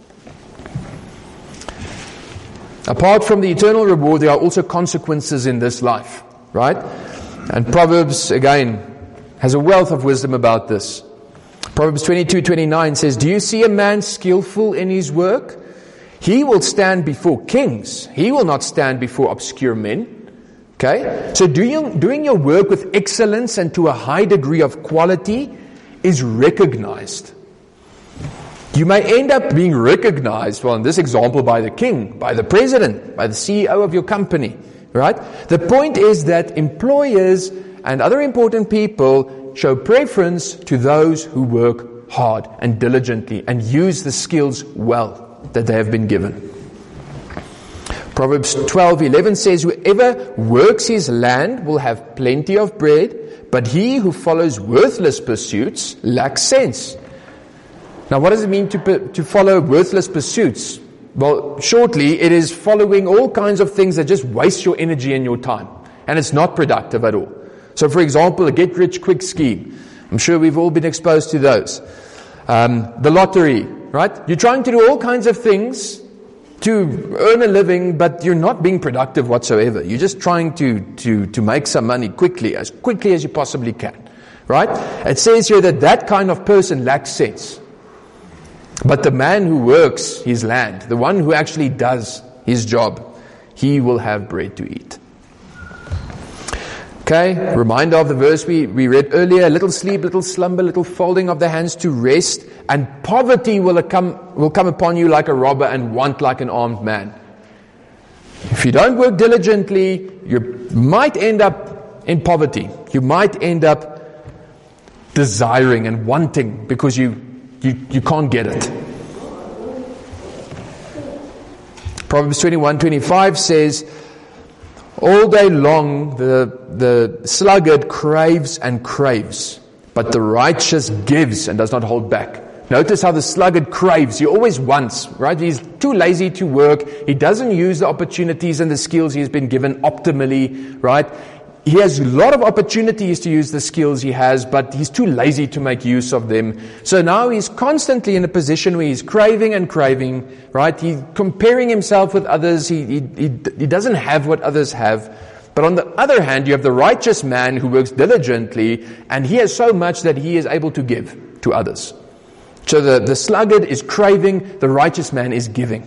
Apart from the eternal reward, there are also consequences in this life, right? And Proverbs, again, has a wealth of wisdom about this. Proverbs 22:29 says, do you see a man skillful in his work? He will stand before kings. He will not stand before obscure men. Okay? So doing your work with excellence and to a high degree of quality is recognized. You may end up being recognized, well, in this example, by the king, by the president, by the CEO of your company, right? The point is that employers and other important people show preference to those who work hard and diligently and use the skills well that they have been given. Proverbs 12:11 says, whoever works his land will have plenty of bread, but he who follows worthless pursuits lacks sense. Now, what does it mean to follow worthless pursuits? Well, shortly, it is following all kinds of things that just waste your energy and your time. And it's not productive at all. So, for example, a get-rich-quick scheme. I'm sure we've all been exposed to those. The lottery, right? You're trying to do all kinds of things to earn a living, but you're not being productive whatsoever. You're just trying to make some money quickly as you possibly can. Right? It says here that kind of person lacks sense. But the man who works his land, the one who actually does his job, he will have bread to eat. Okay, reminder of the verse we read earlier, little sleep, little slumber, little folding of the hands to rest, and poverty will come upon you like a robber and want like an armed man. If you don't work diligently, you might end up in poverty. You might end up desiring and wanting because you can't get it. Proverbs 21:25 says, all day long the sluggard craves and craves, but the righteous gives and does not hold back. Notice how the sluggard craves. He always wants, right? He's too lazy to work. He doesn't use the opportunities and the skills he's been given optimally, right? He has a lot of opportunities to use the skills he has, but he's too lazy to make use of them. So now he's constantly in a position where he's craving and craving, right? He's comparing himself with others. He doesn't have what others have. But on the other hand, you have the righteous man who works diligently, and he has so much that he is able to give to others. So the sluggard is craving, the righteous man is giving.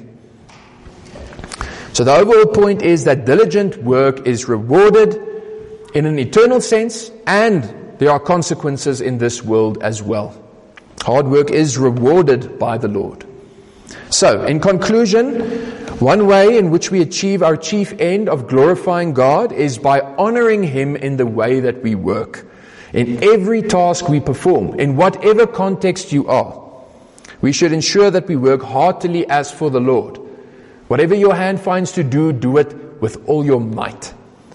So the overall point is that diligent work is rewarded in an eternal sense, and there are consequences in this world as well. Hard work is rewarded by the Lord. So, in conclusion, one way in which we achieve our chief end of glorifying God is by honoring Him in the way that we work. In every task we perform, in whatever context you are, we should ensure that we work heartily as for the Lord. Whatever your hand finds to do, do it with all your might.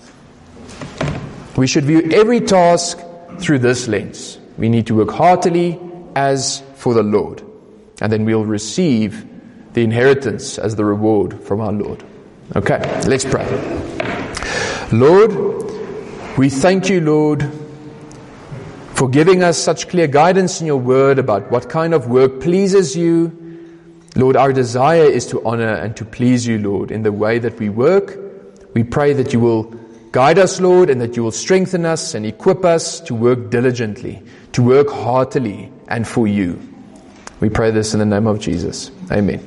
We should view every task through this lens. We need to work heartily as for the Lord. And then we'll receive the inheritance as the reward from our Lord. Okay, let's pray. Lord, we thank you, Lord, for giving us such clear guidance in your word about what kind of work pleases you. Lord, our desire is to honor and to please you, Lord, in the way that we work. We pray that you will guide us, Lord, and that you will strengthen us and equip us to work diligently, to work heartily and for you. We pray this in the name of Jesus. Amen.